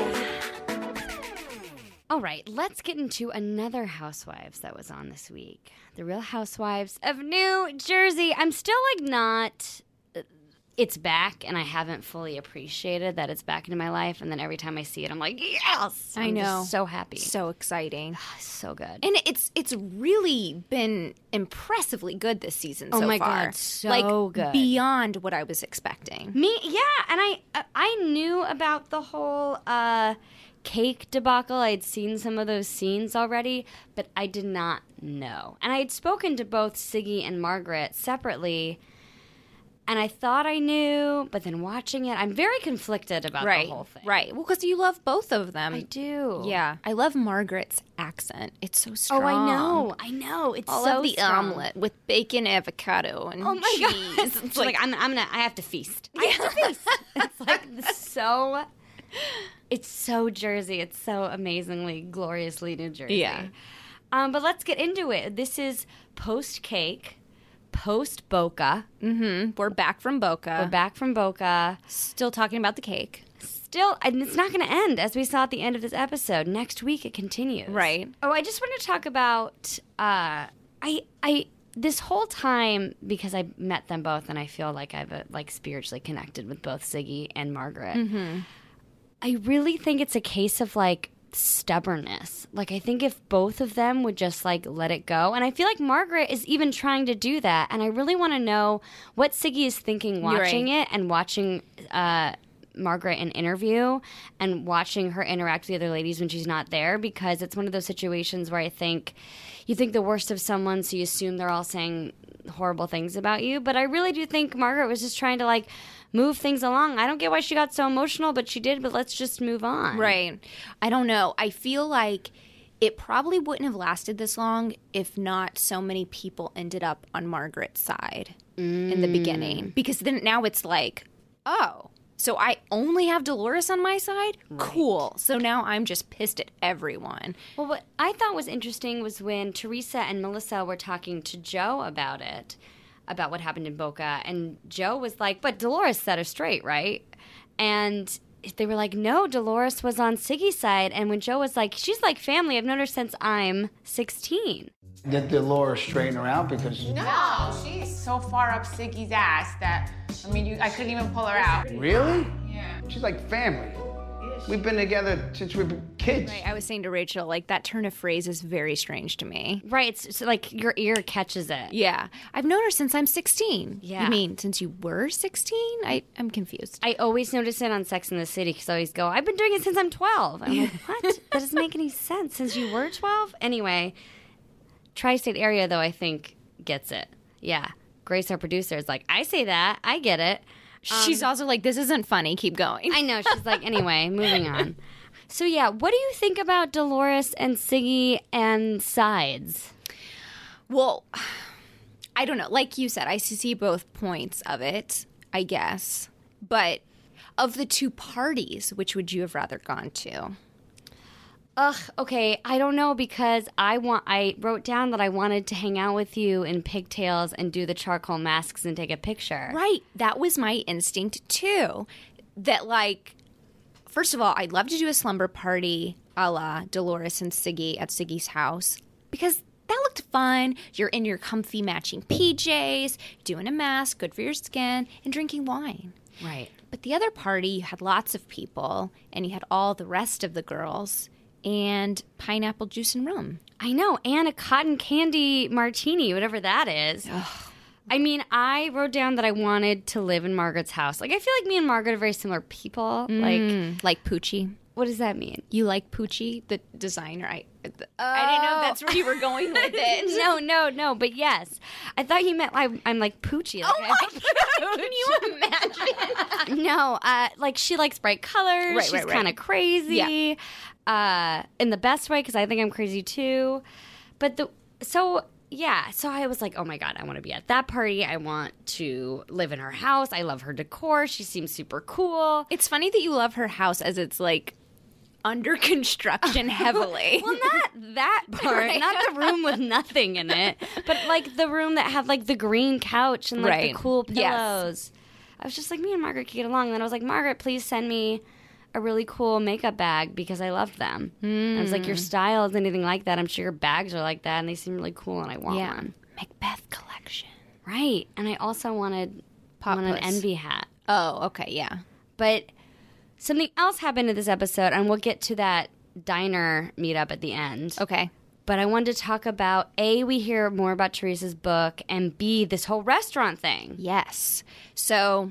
All right, let's get into another Housewives that was on this week. The Real Housewives of New Jersey. I'm still not... It's back, and I haven't fully appreciated that it's back into my life. And then every time I see it, I'm like, yes! I know. I'm just so happy. So exciting. So good. And it's really been impressively good this season so far. Oh my God, so good. Beyond what I was expecting. Yeah, and I knew about the whole cake debacle. I'd seen some of those scenes already, but I did not know. And I had spoken to both Siggy and Margaret separately, and I thought I knew, but then watching it, I'm very conflicted about the whole thing. Right. Well, because you love both of them. I do. Yeah. I love Margaret's accent. It's so strong. Oh, I know. It's all so of the strong. omelet with bacon, avocado, and oh my cheese. God. It's like I have to feast. I have to feast. It's like so. It's so Jersey. It's so amazingly, gloriously New Jersey. Yeah. But let's get into it. This is post-cake, post-Boca. Mm-hmm. We're back from Boca. Still talking about the cake. And it's not going to end, as we saw at the end of this episode. Next week, it continues. Right. Oh, I just want to talk about, this whole time, because I met them both, and I feel like I've, spiritually connected with both Siggy and Margaret. Mm-hmm. I really think it's a case of, stubbornness. I think if both of them would just, let it go. And I feel like Margaret is even trying to do that. And I really want to know what Siggy is thinking watching it and watching Margaret in interview and watching her interact with the other ladies when she's not there, because it's one of those situations where I think you think the worst of someone, so you assume they're all saying horrible things about you. But I really do think Margaret was just trying to, move things along. I don't get why she got so emotional, but she did, but let's just move on. Right. I don't know. I feel like it probably wouldn't have lasted this long if not so many people ended up on Margaret's side in the beginning. Because then now it's oh, so I only have Dolores on my side? Right. Cool. So now I'm just pissed at everyone. Well, what I thought was interesting was when Teresa and Melissa were talking to Joe about it, about what happened in Boca, and Joe was like, but Dolores set her straight, right? And they were like, no, Dolores was on Siggy's side. And when Joe was like, she's like family, I've known her since I'm 16. Did Dolores straighten her out? Because No, she's so far up Siggy's ass that, I couldn't even pull her out. Really? Yeah. She's like family. We've been together since we were kids. Right, I was saying to Rachel, that turn of phrase is very strange to me. Right, it's your ear catches it. Yeah. I've known her since I'm 16. Yeah. You mean since you were 16? I'm confused. I always notice it on Sex and the City, because I always go, I've been doing it since I'm 12. I'm like, what? That doesn't make any sense. Since you were 12? Anyway, Tri-State area, though, I think gets it. Yeah. Grace, our producer, is like, I say that. I get it. She's also like, this isn't funny. Keep going. I know. She's like, anyway, moving on. So, yeah, what do you think about Dolores and Siggy and sides? Well, I don't know. Like you said, I see both points of it, I guess. But of the two parties, which would you have rather gone to? Okay, I don't know, because I wrote down that I wanted to hang out with you in pigtails and do the charcoal masks and take a picture. Right. That was my instinct, too. That, first of all, I'd love to do a slumber party a la Dolores and Siggy at Siggy's house, because that looked fun. You're in your comfy matching PJs, doing a mask, good for your skin, and drinking wine. Right. But the other party, you had lots of people, and you had all the rest of the girls, and pineapple juice and rum. I know, and a cotton candy martini, whatever that is. I mean, I wrote down that I wanted to live in Margaret's house. Like, I feel like me and Margaret are very similar people. Like Poochie. What does that mean? You like Poochie, the designer? I didn't know if that's where you were going with it. No. But yes, I thought you meant I'm like Poochie. Like, my God! Can you imagine? No, like she likes bright colors. Right, She's kind of crazy, in the best way because I think I'm crazy too. But so I was like, oh my God, I want to be at that party. I want to live in her house. I love her decor. She seems super cool. It's funny that you love her house as it's like under construction heavily. Well, not that part. Right. Not the room with nothing in it. But like the room that had like the green couch and like the cool pillows. Yes. I was just like, me and Margaret could get along. And then I was like, Margaret, please send me a really cool makeup bag because I loved them. I was like, your style is anything like that. I'm sure your bags are like that and they seem really cool and I want one. Macbeth collection. Right. And I also wanted an Envy hat. Oh, okay, yeah. But something else happened in this episode, and we'll get to that diner meetup at the end. Okay. But I wanted to talk about, A, we hear more about Teresa's book, and B, this whole restaurant thing. Yes. So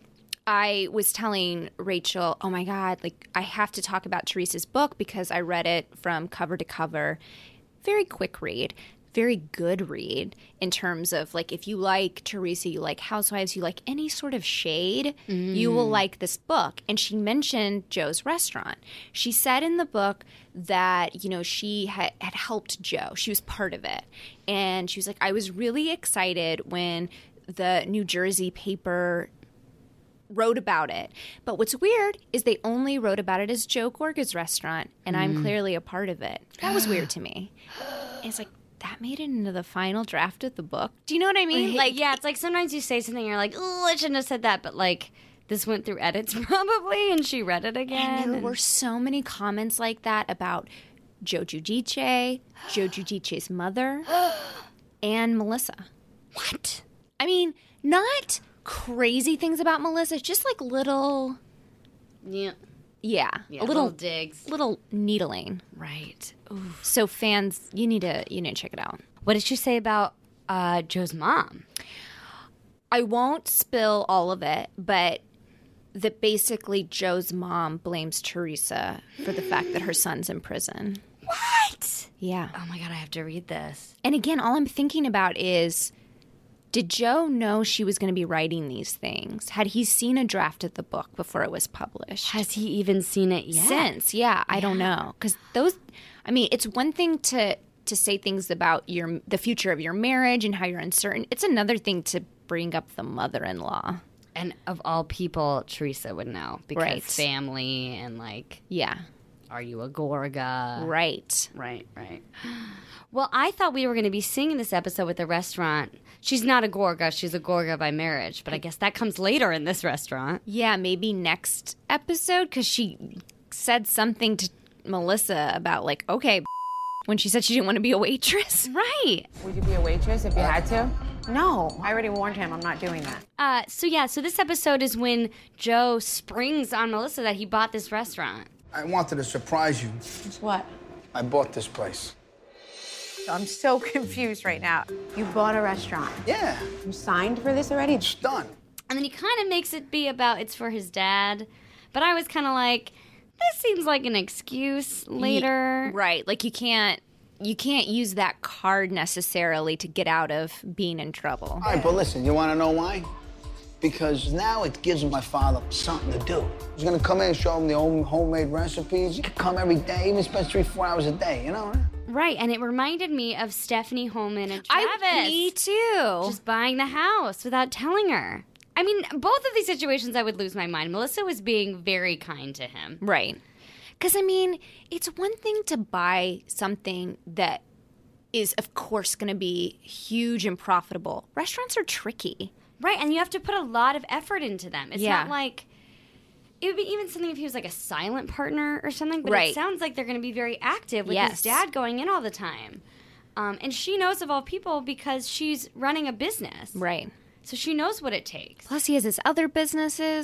I was telling Rachel, oh my God, like I have to talk about Teresa's book because I read it from cover to cover. Very quick read. Very good read in terms of like if you like Teresa, you like Housewives, you like any sort of shade, you will like this book. And she mentioned Joe's restaurant. She said in the book that, you know, she had helped Joe. She was part of it. And she was like, I was really excited when the New Jersey paper wrote about it. But what's weird is they only wrote about it as Joe Gorga's restaurant, and I'm clearly a part of it. That was weird to me. And it's like, that made it into the final draft of the book. Do you know what I mean? Like, yeah, it's like sometimes you say something, you're like, oh, I shouldn't have said that, but like this went through edits probably, and she read it again. And there were so many comments like that about Joe Giudice, Joe Giudice's mother, and Melissa. What? I mean, not crazy things about Melissa, just like little... Yeah, a little digs. Little needling. Right. Oof. So fans, you need to check it out. What did she say about Joe's mom? I won't spill all of it, but that basically Joe's mom blames Teresa for the fact that her son's in prison. What? Yeah. Oh my God, I have to read this. And again, all I'm thinking about is, did Joe know she was going to be writing these things? Had he seen a draft of the book before it was published? Has he even seen it yet? Since, yeah. I don't know. Because those, I mean, it's one thing to say things about the future of your marriage and how you're uncertain. It's another thing to bring up the mother-in-law. And of all people, Teresa would know. Because family and like... Yeah. Are you a Gorga? Right. Right. Well, I thought we were going to be singing this episode with the restaurant. She's not a Gorga. She's a Gorga by marriage. But I guess that comes later in this restaurant. Yeah, maybe next episode. Because she said something to Melissa about like, okay, when she said she didn't want to be a waitress. Right. Would you be a waitress if you had to? No. I already warned him. I'm not doing that. So this episode is when Joe springs on Melissa that he bought this restaurant. I wanted to surprise you. It's what? I bought this place. I'm so confused right now. You bought a restaurant. Yeah. You signed for this already? It's done. And then he kind of makes it be about it's for his dad. But I was kind of like, this seems like an excuse later. Right. Like you can't use that card necessarily to get out of being in trouble. All right, but listen, you want to know why? Because now it gives my father something to do. He's going to come in and show him the homemade recipes. He could come every day, even spend 3-4 hours a day, you know? Right, and it reminded me of Stephanie Holman and Travis. Me too. Just buying the house without telling her. I mean, both of these situations I would lose my mind. Melissa was being very kind to him. Right. Because, I mean, it's one thing to buy something that is, of course, going to be huge and profitable. Restaurants are tricky. Right, and you have to put a lot of effort into them. It's not like... It would be even something if he was like a silent partner or something, but it sounds like they're going to be very active with his dad going in all the time. And she knows of all people because she's running a business. Right. So she knows what it takes. Plus he has his other businesses.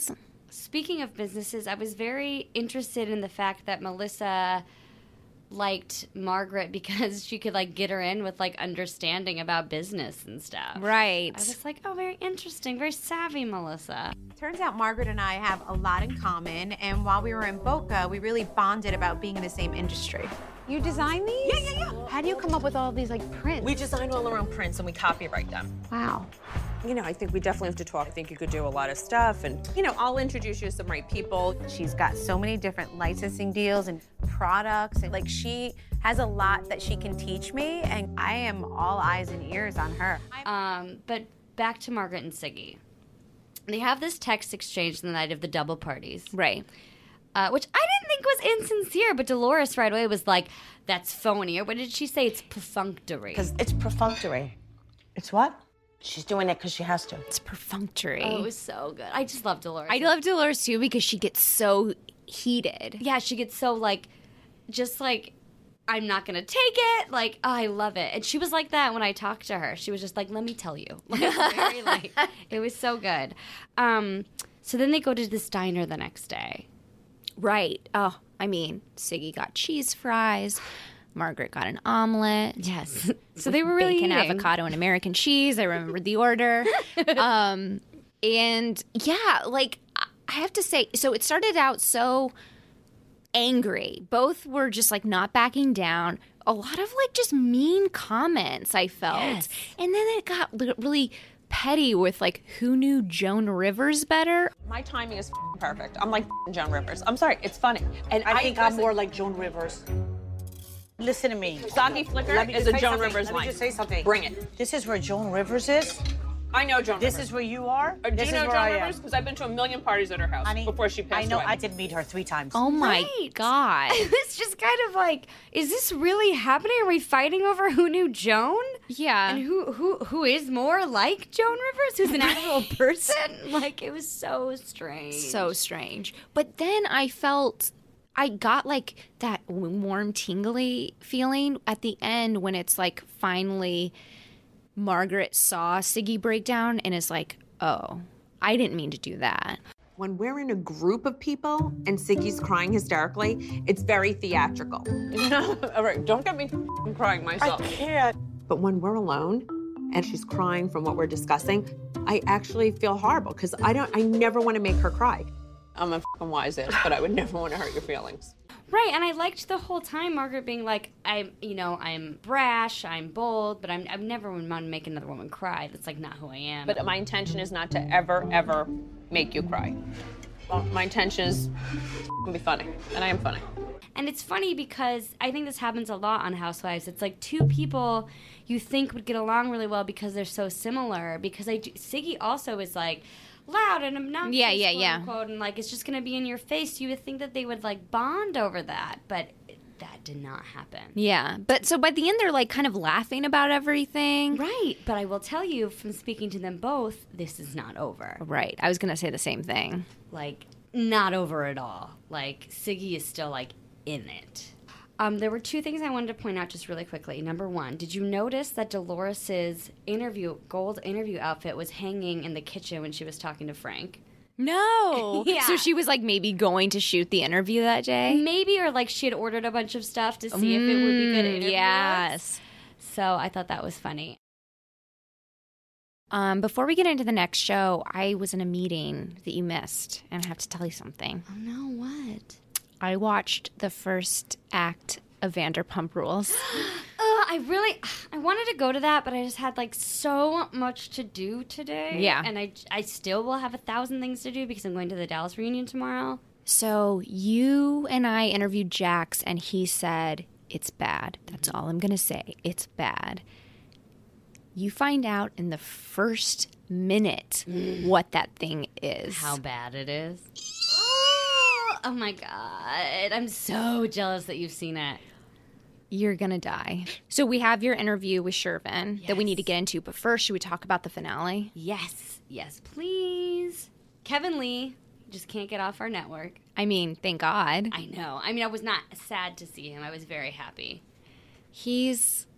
Speaking of businesses, I was very interested in the fact that Melissa liked Margaret because she could, like, get her in with, like, understanding about business and stuff. Right. I was like, oh, very interesting. Very savvy, Melissa. Turns out Margaret and I have a lot in common, and while we were in Boca, we really bonded about being in the same industry. You design these? Yeah. How do you come up with all these, like, prints? We design all our own prints and we copyright them. Wow. You know, I think we definitely have to talk. I think you could do a lot of stuff, and, you know, I'll introduce you to some right people. She's got so many different licensing deals and products, and, like, she has a lot that she can teach me, and I am all eyes and ears on her. But back to Margaret and Siggy. They have this text exchange the night of the double parties. Right. Which I didn't think was insincere, but Dolores right away was like, that's phony. Or what did she say? It's perfunctory. Because it's perfunctory. It's what? She's doing it because she has to. It's perfunctory. Oh, it was so good. I just love Dolores. I love Dolores, too, because she gets so heated. Yeah, she gets so, like, just like, I'm not going to take it. Like, oh, I love it. And she was like that when I talked to her. She was just like, let me tell you. Like, very, like, it was so good. So then they go to this diner the next day. Right. Oh, I mean, Siggy got cheese fries. Margaret got an omelet. Yes. So they were really bacon, eating. avocado, and American cheese. I remembered the order. And yeah, like, I have to say, so it started out so angry. Both were just, like, not backing down. A lot of, like, just mean comments, I felt. Yes. And then it got really petty with, like, who knew Joan Rivers better? My timing is perfect. I'm like Joan Rivers. I'm sorry, it's funny. And I think I'm more like Joan Rivers. Listen to me. Soggy Flicker Let me is just a say Joan something. Rivers Let me line. just say something. Bring it. This is where Joan Rivers is. I know Joan Rivers. This is where you are. Do This you is know where I Joan am. Rivers? Because I've been to a million parties at her house Honey, before she passed I know. away. I did meet her 3 times. Oh my God. It's just kind of like, is this really happening? Are we fighting over who knew Joan? Yeah. And who is more like Joan Rivers? Who's an actual person? Like, it was so strange. So strange. But then I got like that warm, tingly feeling at the end when it's like finally Margaret saw Siggy break down and is like, oh, I didn't mean to do that. When we're in a group of people and Siggy's crying hysterically, it's very theatrical. All right, don't get me crying myself. I can't. But when we're alone and she's crying from what we're discussing, I actually feel horrible because I never want to make her cry. I'm a fucking wise ass, but I would never want to hurt your feelings. Right, and I liked the whole time Margaret being like, I'm brash, I'm bold, but I've never want to make another woman cry. That's like not who I am. But my intention is not to ever make you cry. Well, my intention is to be funny, and I am funny. And it's funny because I think this happens a lot on Housewives. It's like two people you think would get along really well because they're so similar. Because Siggy also is like loud and obnoxious, quote unquote, and like it's just gonna be in your face. You would think that they would like bond over that, but that did not happen. Yeah, but so by the end they're like kind of laughing about everything. Right, but I will tell you from speaking to them both, this is not over. Right, I was gonna say the same thing. Like, not over at all. Like, Siggy is still like in it. There were 2 things I wanted to point out just really quickly. Number 1, did you notice that Dolores's gold interview outfit was hanging in the kitchen when she was talking to Frank? No. Yeah. So she was like maybe going to shoot the interview that day? Maybe, or like she had ordered a bunch of stuff to see if it would be good interview. Yes. So I thought that was funny. Before we get into the next show, I was in a meeting that you missed, and I have to tell you something. Oh no, what? I watched the first act of Vanderpump Rules. I wanted to go to that, but I just had like so much to do today. Yeah. And I still will have 1,000 things to do because I'm going to the Dallas reunion tomorrow. So you and I interviewed Jax, and he said, it's bad. That's all I'm going to say. It's bad. You find out in the first minute what that thing is. How bad it is. Oh my God. I'm so jealous that you've seen it. You're going to die. So we have your interview with Shervin that we need to get into. But first, should we talk about the finale? Yes. Yes, please. Kevin Lee just can't get off our network. I mean, thank God. I know. I mean, I was not sad to see him. I was very happy. He's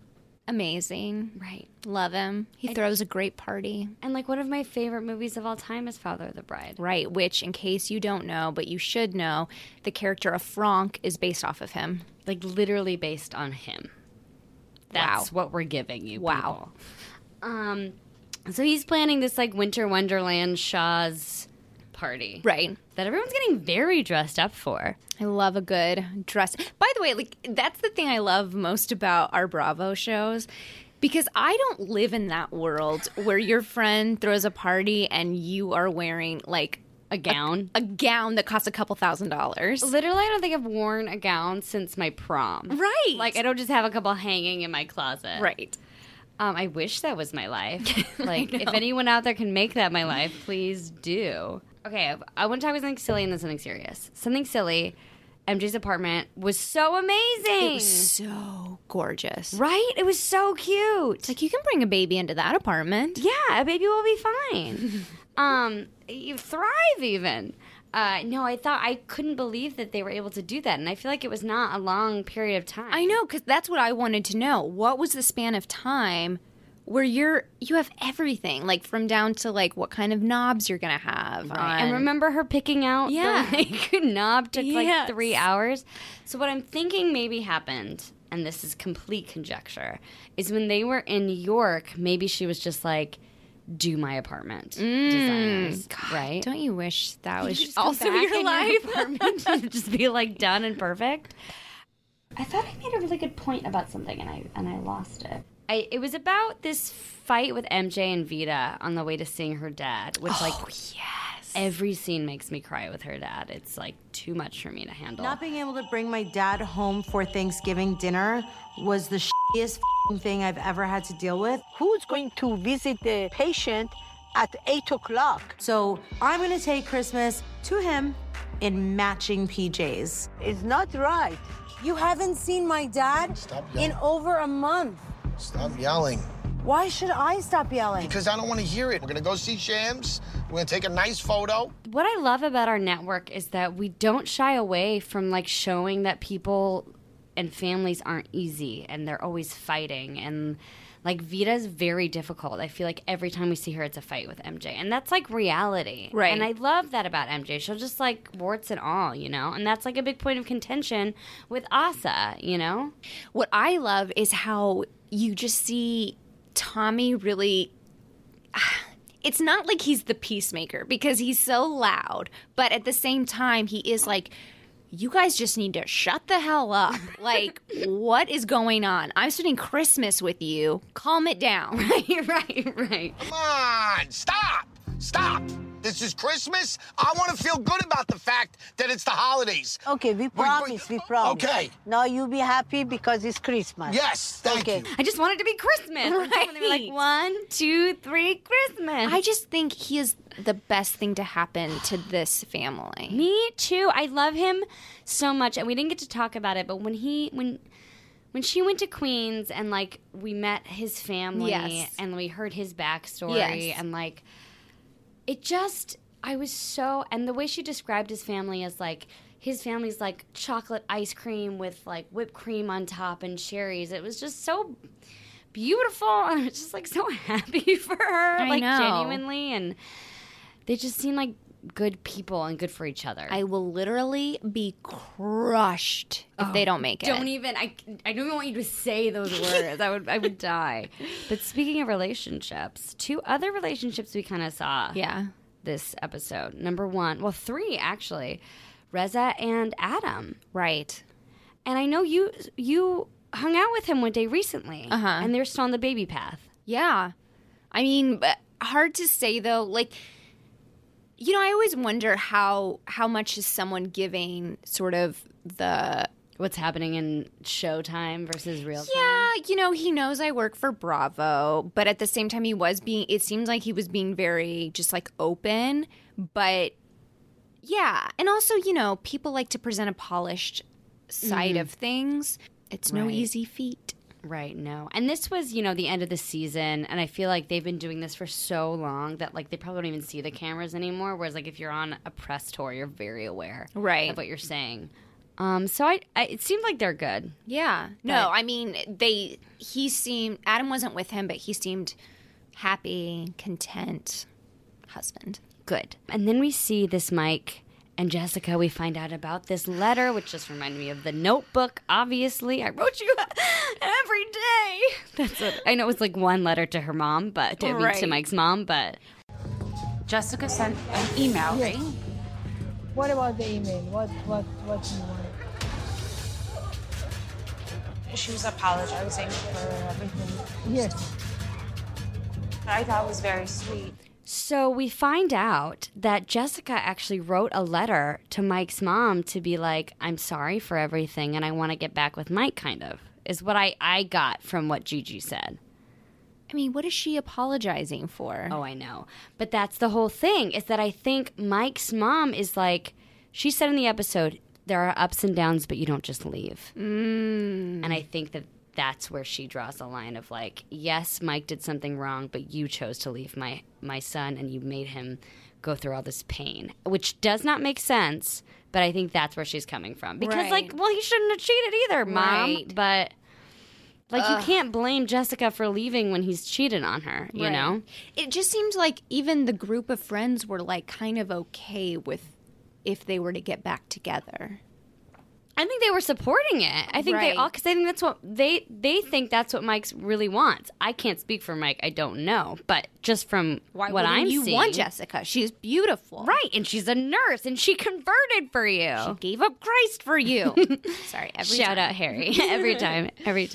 Amazing. Right. Love him. He throws a great party. And like one of my favorite movies of all time is Father of the Bride. Right, which, in case you don't know, but you should know, the character of Franck is based off of him. Like literally based on him. That's what we're giving you. Wow. People. So he's planning this like Winter Wonderland Shaw's party. Right. That everyone's getting very dressed up for. I love a good dress. By the way, like that's the thing I love most about our Bravo shows. Because I don't live in that world where your friend throws a party and you are wearing like a gown. A gown that costs a couple $1,000s. Literally, I don't think I've worn a gown since my prom. Right. Like I don't just have a couple hanging in my closet. Right. I wish that was my life. Like, if anyone out there can make that my life, please do. Okay, I want to talk about something silly and then something serious. Something silly. MJ's apartment was so amazing. It was so gorgeous. Right? It was so cute. It's like, you can bring a baby into that apartment. Yeah, a baby will be fine. You thrive even. No, I couldn't believe that they were able to do that. And I feel like it was not a long period of time. I know, because that's what I wanted to know. What was the span of time where you have everything, like from down to like what kind of knobs you're going to have. Right. And remember her picking out the like, knob took like 3 hours. So what I'm thinking maybe happened, and this is complete conjecture, is when they were in New York, maybe she was just like, do my apartment designers, God, right? Don't you wish that was just also come back your in life? apartment and just be like done and perfect? I thought I made a really good point about something and I lost it. It was about this fight with MJ and Vita on the way to seeing her dad, which yes, every scene makes me cry with her dad. It's like too much for me to handle. Not being able to bring my dad home for Thanksgiving dinner was the shittiest thing I've ever had to deal with. Who's going to visit the patient at 8 o'clock? So I'm gonna take Christmas to him in matching PJs. It's not right. You haven't seen my dad in over a month. Stop yelling. Why should I stop yelling? Because I don't want to hear it. We're gonna go see Shams. We're gonna take a nice photo. What I love about our network is that we don't shy away from like showing that people and families aren't easy and they're always fighting. And like Vita's very difficult. I feel like every time we see her, it's a fight with MJ. And that's like reality. Right. And I love that about MJ. She'll just like warts and all, you know? And that's like a big point of contention with Asa, you know? What I love is how you just see Tommy really... It's not like he's the peacemaker because he's so loud. But at the same time, he is like... You guys just need to shut the hell up. Like, what is going on? I'm spending Christmas with you. Calm it down. Right. Come on, stop. This is Christmas. I want to feel good about the fact that it's the holidays. Okay, we promise. Okay. Now you be happy because it's Christmas. Yes, thank you. I just want it to be Christmas. Right. They were like 1, 2, 3, Christmas. I just think he is the best thing to happen to this family. Me too. I love him so much. And we didn't get to talk about it, but when she went to Queens and like we met his family and we heard his backstory and like it just, I was so, and the way she described his family as like, his family's like chocolate ice cream with like whipped cream on top and cherries. It was just so beautiful. I was just like so happy for her, I like know. genuinely. And they just seem like good people and good for each other. I will literally be crushed if they don't make it. Don't even, I don't even want you to say those words. I would die. But speaking of relationships, 2 other relationships we kind of saw this episode. Number 1, well 3 actually, Reza and Adam. Right. And I know you hung out with him one day recently. And they're still on the baby path. Yeah. I mean, hard to say though, like, you know, I always wonder how much is someone giving sort of the... What's happening in Showtime versus real time? Yeah, you know, he knows I work for Bravo, but at the same time it seems like he was being very just like open, but yeah. And also, you know, people like to present a polished side of things. It's no easy feat. Right, no. And this was, you know, the end of the season, and I feel like they've been doing this for so long that, like, they probably don't even see the cameras anymore, whereas, like, if you're on a press tour, you're very aware of what you're saying. So it seemed like they're good. Yeah. No, I mean, Adam wasn't with him, but he seemed happy, content husband. Good. And then we see this Mike and Jessica. We find out about this letter, which just reminded me of The Notebook, obviously. I wrote you every day. That's it. I know it was like one letter to her mom, but to Mike's mom, but... Jessica sent an email. Yes. What about the email? What do you want? She was apologizing for everything. Yes. I thought it was very sweet. So we find out that Jessica actually wrote a letter to Mike's mom to be like, I'm sorry for everything and I want to get back with Mike, kind of, is what I got from what Gigi said. I mean, what is she apologizing for? Oh, I know. But that's the whole thing, is that I think Mike's mom is like, she said in the episode, there are ups and downs, but you don't just leave. And I think that that's where she draws the line of like, yes, Mike did something wrong, but you chose to leave my son and you made him go through all this pain, which does not make sense, but I think that's where she's coming from. Because like, well, he shouldn't have cheated either, Mom. Right. But like, you can't blame Jessica for leaving when he's cheated on her, you know? It just seemed like even the group of friends were like kind of okay with if they were to get back together. I think they were supporting it. I think they all, because I think that's what they think that's what Mike really wants. I can't speak for Mike. I don't know, but just from what I'm seeing, you want Jessica? She's beautiful, right? And she's a nurse, and she converted for you. She gave up Christ for you. Sorry, shout out Harry every time.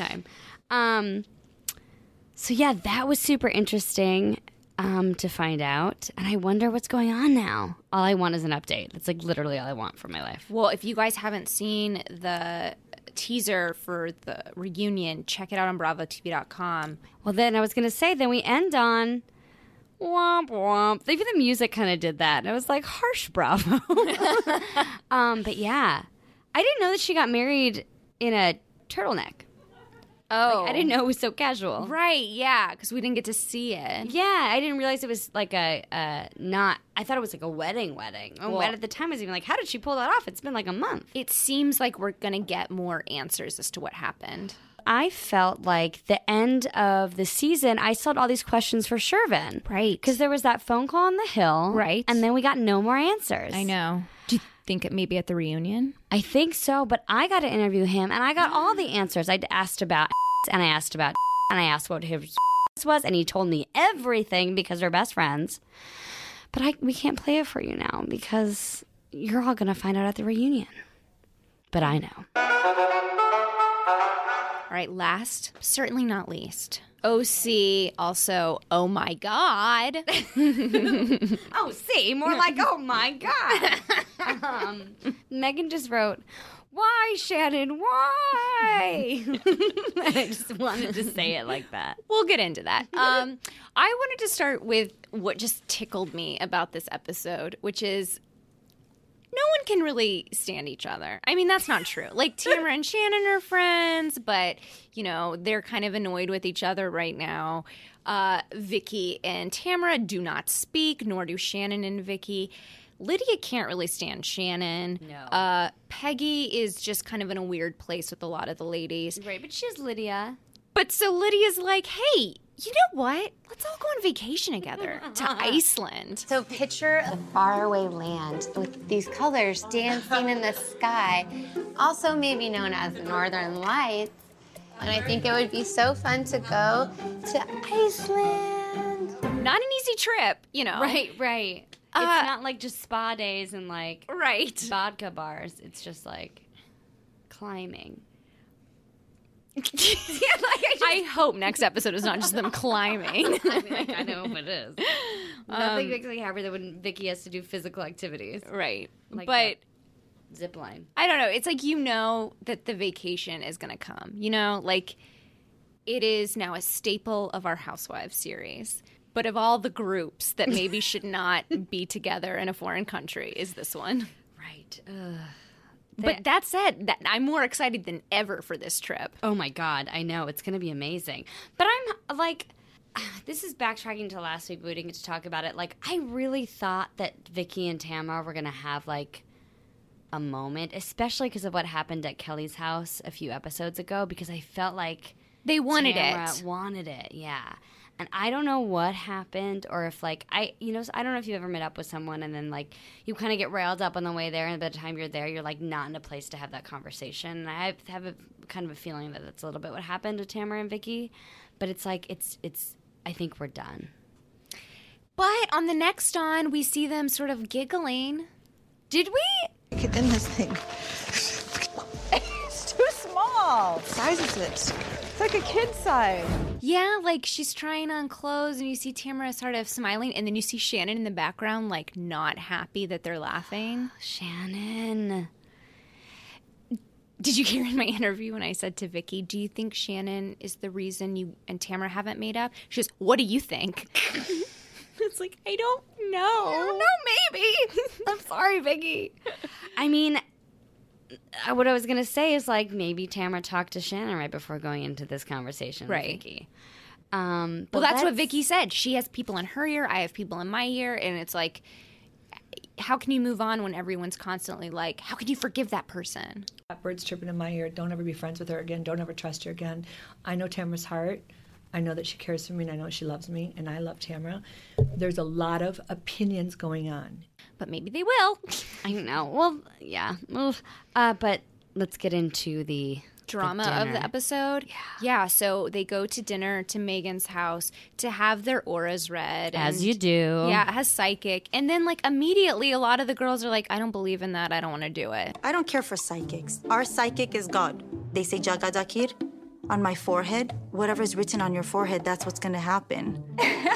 So yeah, that was super interesting to find out, and I wonder what's going on now. All I want is an update. That's like literally all I want for my life. Well, if you guys haven't seen the teaser for the reunion, check it out on BravoTV.com. Well, then I was going to say, then we end on womp womp. Even the music kind of did that, and I was like, harsh Bravo. But yeah, I didn't know that she got married in a turtleneck. Oh. Like, I didn't know it was so casual. Right, yeah, because we didn't get to see it. Yeah, I didn't realize it was like I thought it was like a wedding. Well, at the time I was even like, how did she pull that off? It's been like a month. It seems like we're going to get more answers as to what happened. I felt like the end of the season, I still had all these questions for Shervin. Right. Because there was that phone call on the Hill. Right. And then we got no more answers. I know. Do you think it may be at the reunion? I think so, but I got to interview him, and I got all the answers. I asked about and I asked about and I asked what his was, and he told me everything because we're best friends. But we can't play it for you now because you're all going to find out at the reunion. But I know. All right, last, certainly not least, OC, also, oh my God. OC, more like, oh my God. Megan just wrote, why, Shannon, why? I just wanted to say it like that. We'll get into that. I wanted to start with what just tickled me about this episode, which is no one can really stand each other. I mean, that's not true. Like, Tamara and Shannon are friends, but, you know, they're kind of annoyed with each other right now. Vicky and Tamara do not speak, nor do Shannon and Vicky. Lydia can't really stand Shannon. No. Peggy is just kind of in a weird place with a lot of the ladies. Right, but she's Lydia. But so Lydia's like, hey, you know what? Let's all go on vacation together to Iceland. So picture a faraway land with these colors dancing in the sky, also maybe known as the Northern Lights. And I think it would be so fun to go to Iceland. Not an easy trip, you know. Right. It's not like just spa days and like vodka bars. It's just like climbing. I hope next episode is not just them climbing. I know it is. Nothing makes me happier than when Vicky has to do physical activities. Right. Like but zip line. I don't know. It's like, you know that the vacation is going to come. You know, like it is now a staple of our Housewives series. But of all the groups that maybe should not be together in a foreign country is this one. Right. But that said, I'm more excited than ever for this trip. Oh, my God. I know. It's going to be amazing. But I'm like, this is backtracking to last week. We didn't get to talk about it. Like, I really thought that Vicky and Tamara were going to have, like, a moment, especially because of what happened at Kelly's house a few episodes ago, because I felt like they wanted wanted it, yeah. And I don't know what happened, or if like I don't know if you've ever met up with someone and then like you kind of get riled up on the way there, and by the time you're there, you're like not in a place to have that conversation. And I have a kind of a feeling that that's a little bit what happened to Tamara and Vicky, but it's like it's. I think we're done. But on the next on, we see them sort of giggling. Did we? Get in this thing. It's too small. What size is it? It's like a kid's size. Yeah, like she's trying on clothes, and you see Tamara sort of smiling, and then you see Shannon in the background, like not happy that they're laughing. Shannon. Did you hear in my interview when I said to Vicky, do you think Shannon is the reason you and Tamara haven't made up? She goes, what do you think? It's like, I don't know. I don't know, maybe. I'm sorry, Vicky. I mean, what I was going to say is like maybe Tamara talked to Shannon right before going into this conversation with Vicky. Well, that's what Vicky said. She has people in her ear. I have people in my ear. And it's like, how can you move on when everyone's constantly like, how can you forgive that person? That bird's chirping in my ear. Don't ever be friends with her again. Don't ever trust her again. I know Tamara's heart. I know that she cares for me, and I know she loves me, and I love Tamara. There's a lot of opinions going on. But maybe they will. I know. Well, yeah. But let's get into the drama of the episode. Yeah, so they go to dinner to Megan's house to have their auras read. As you do. Yeah, it has psychic. And then, like, immediately a lot of the girls are like, I don't believe in that. I don't want to do it. I don't care for psychics. Our psychic is God. They say Jagadakir on my forehead. Whatever's written on your forehead, that's what's going to happen.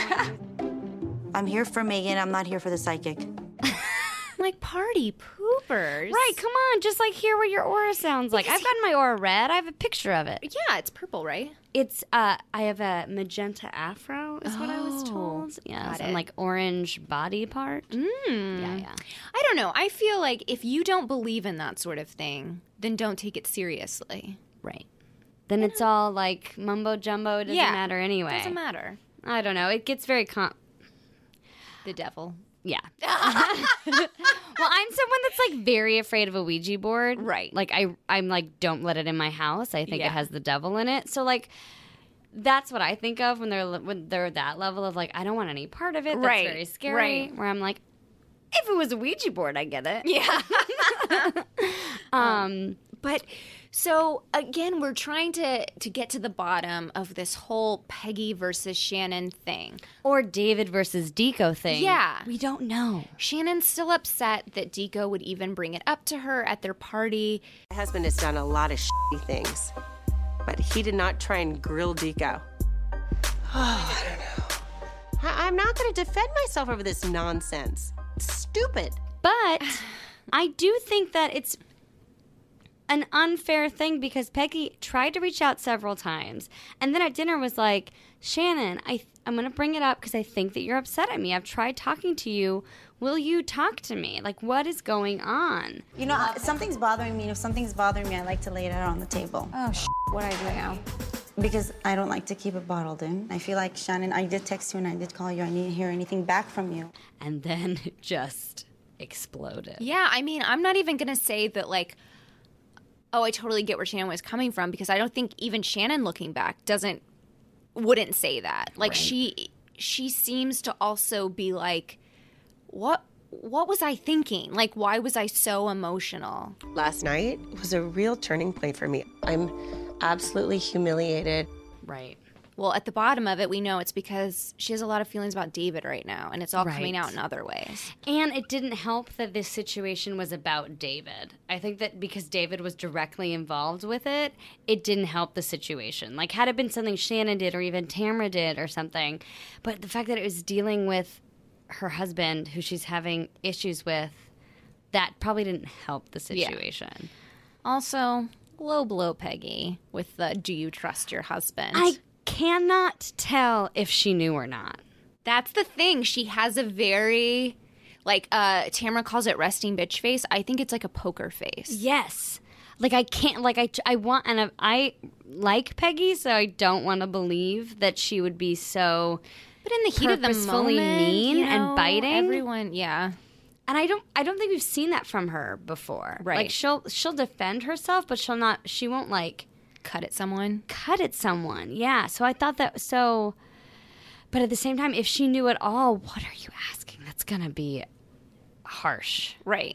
I'm here for Megan. I'm not here for the psychic. Like party poopers. Right, come on. Just like hear what your aura sounds like. I've gotten my aura read. I have a picture of it. Yeah, it's purple, right? It's, I have a magenta afro is what I was told. Yes, and like orange body part. Yeah. I don't know. I feel like if you don't believe in that sort of thing, then don't take it seriously. Right. Then it's all like mumbo jumbo. It doesn't matter anyway. Doesn't matter. I don't know. It gets very the devil. Yeah. Well, I'm someone that's like very afraid of a Ouija board. Right. Like I'm like, don't let it in my house. I think it has the devil in it. So like that's what I think of when they're that level of like, I don't want any part of it. That's very scary. Right. Where I'm like, if it was a Ouija board, I get it. Yeah. But so again, we're trying to get to the bottom of this whole Peggy versus Shannon thing. Or David versus Deco thing. Yeah. We don't know. Shannon's still upset that Deco would even bring it up to her at their party. My husband has done a lot of shitty things, but he did not try and grill Deco. I don't know. I'm not going to defend myself over this nonsense. It's stupid. But I do think that it's an unfair thing because Peggy tried to reach out several times. And then at dinner was like, Shannon, I'm going to bring it up because I think that you're upset at me. I've tried talking to you. Will you talk to me? Like, what is going on? You know, something's bothering me. And if something's bothering me, I like to lay it out on the table. Oh, what do I do now? Because I don't like to keep it bottled in. I feel like, Shannon, I did text you and I did call you. I didn't hear anything back from you. And then it just exploded. Yeah, I mean, I'm not even going to say that, like, oh, I totally get where Shannon was coming from because I don't think even Shannon looking back wouldn't say that. Like she seems to also be like, what was I thinking? Like, why was I so emotional? Last night was a real turning point for me. I'm absolutely humiliated. Right. Well, at the bottom of it, we know it's because she has a lot of feelings about David right now, and it's all coming out in other ways. And it didn't help that this situation was about David. I think that because David was directly involved with it, it didn't help the situation. Like, had it been something Shannon did or even Tamara did or something, but the fact that it was dealing with her husband, who she's having issues with, that probably didn't help the situation. Yeah. Also, low blow Peggy with the do you trust your husband? I cannot tell if she knew or not. That's the thing. She has a very, like, Tamara calls it resting bitch face. I think it's like a poker face. Yes. Like, I can't, like, I want, and I like Peggy, so I don't want to believe that she would be so But in the heat of the moment, mean you know, and biting. Everyone, yeah. And I don't think we've seen that from her before. Right. Like she'll defend herself, but she won't like cut at someone. Yeah. So I thought that but at the same time, if she knew it all, what are you asking? That's going to be harsh. Right.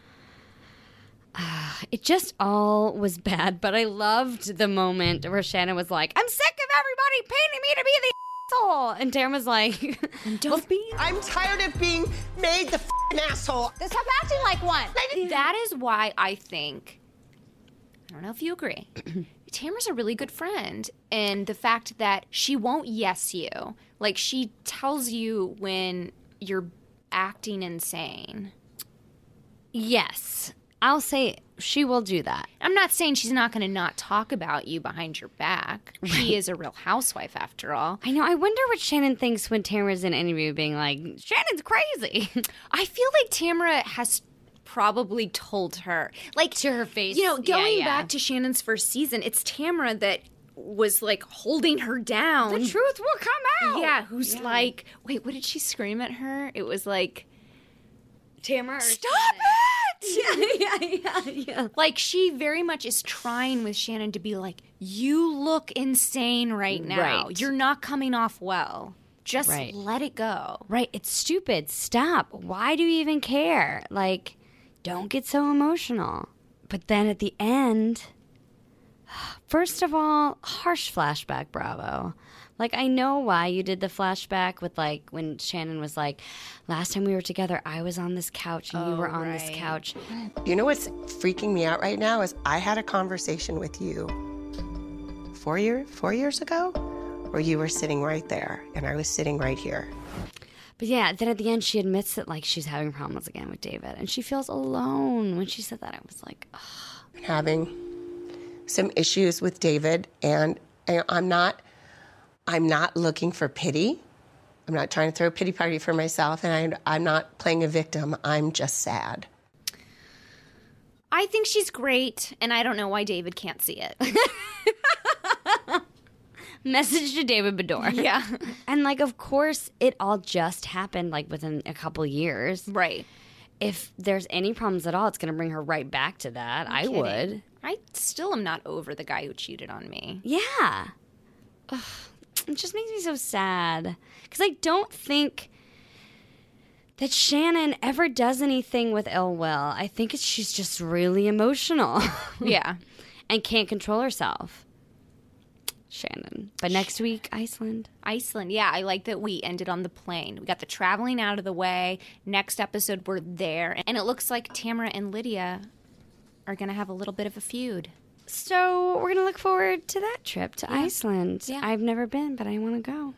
It just all was bad, but I loved the moment where Shannon was like, I'm sick of everybody painting me to be the asshole. And Darren was like, don't be. I'm tired of being made the asshole. Then stop acting like one. That is why I think, I don't know if you agree, Tamara's a really good friend. And the fact that she won't yes you. Like, she tells you when you're acting insane. Yes. I'll say she will do that. I'm not saying she's not going to not talk about you behind your back. Right. She is a real housewife, after all. I know. I wonder what Shannon thinks when Tamara's in an interview being like, Shannon's crazy. I feel like Tamara has probably told her. Like, to her face. You know, going back to Shannon's first season, it's Tamara that was like holding her down. The truth will come out. Yeah, who's like, wait, what did she scream at her? It was like, Tamara, stop it! Yeah. Like, she very much is trying with Shannon to be like, you look insane right now. Right. You're not coming off well. Just let it go. Right. It's stupid. Stop. Why do you even care? Like, don't get so emotional. But then at the end, first of all, harsh flashback, Bravo. Like, I know why you did the flashback with, like, when Shannon was like, last time we were together, I was on this couch and you were on this couch. You know what's freaking me out right now is I had a conversation with you 4 years ago where you were sitting right there and I was sitting right here. But yeah, then at the end, she admits that, like, she's having problems again with David. And she feels alone. When she said that, I was like, ugh. Having some issues with David, and I'm not looking for pity. I'm not trying to throw a pity party for myself, and I'm not playing a victim. I'm just sad. I think she's great, and I don't know why David can't see it. Message to David Beador. Yeah. And, like, of course, it all just happened, like, within a couple years. Right. If there's any problems at all, it's going to bring her right back to that. I would. I still am not over the guy who cheated on me. Yeah. Ugh. It just makes me so sad. Because I don't think that Shannon ever does anything with ill will. I think she's just really emotional. Yeah. And can't control herself. Shannon. But next week, Iceland. Iceland. Yeah, I like that we ended on the plane. We got the traveling out of the way. Next episode, we're there. And it looks like Tamara and Lydia are going to have a little bit of a feud. So we're going to look forward to that trip to Iceland. Yeah. I've never been, but I want to go.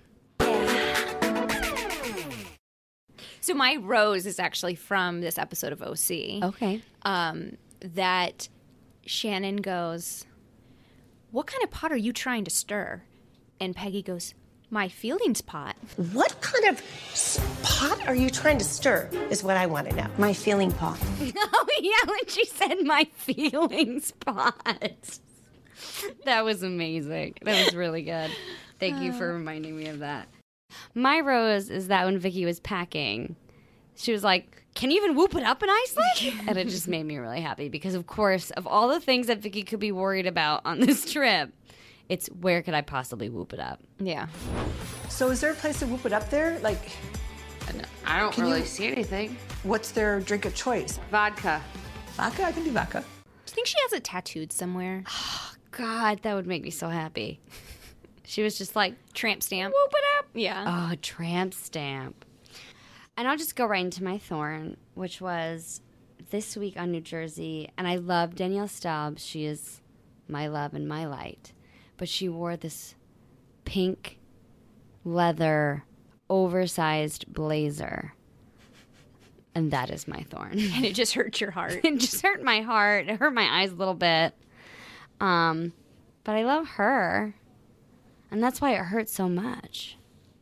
So my rose is actually from this episode of OC. Okay. That Shannon goes, what kind of pot are you trying to stir? And Peggy goes, my feelings pot. What kind of pot are you trying to stir is what I want to know. My feeling pot. Oh, yeah, when she said my feelings pot. That was amazing. That was really good. Thank you for reminding me of that. My rose is that when Vicky was packing, she was like, can you even whoop it up in Iceland? And it just made me really happy because, of course, of all the things that Vicky could be worried about on this trip, it's where could I possibly whoop it up? Yeah. So is there a place to whoop it up there? Like, I don't really see anything. What's their drink of choice? Vodka. Vodka? I can do vodka. Do you think she has it tattooed somewhere? Oh, God, that would make me so happy. She was just like, tramp stamp. Whoop it up. Yeah. Oh, tramp stamp. And I'll just go right into my thorn, which was this week on New Jersey. And I love Danielle Staub. She is my love and my light. But she wore this pink leather oversized blazer. And that is my thorn. And it just hurt your heart. It just hurt my heart. It hurt my eyes a little bit. But I love her. And that's why it hurts so much.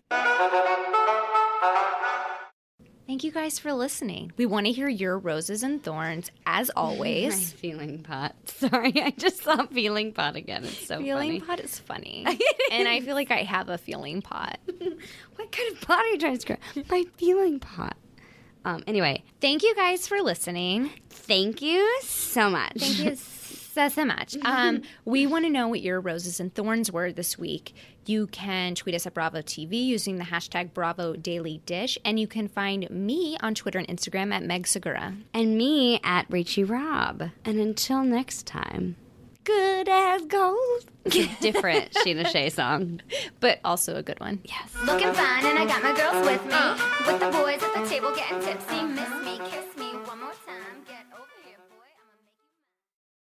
Thank you guys for listening. We want to hear your roses and thorns, as always. My feeling pot. Sorry, I just saw feeling pot again. It's so feeling funny. Pot is funny. And I feel like I have a feeling pot. What kind of pot are you trying to describe? My feeling pot. Anyway. Thank you guys for listening. Thank you so much. Thank you so much. We want to know what your roses and thorns were this week. You can tweet us at Bravo TV using the hashtag Bravo Daily Dish, and you can find me on Twitter and Instagram at Meg Segura. And me at Rachie Rob. And until next time, good as gold. Different Sheena Shea song, but also a good one. Yes. Looking fine, and I got my girls with me. With the boys at the table getting tipsy. Miss me, kiss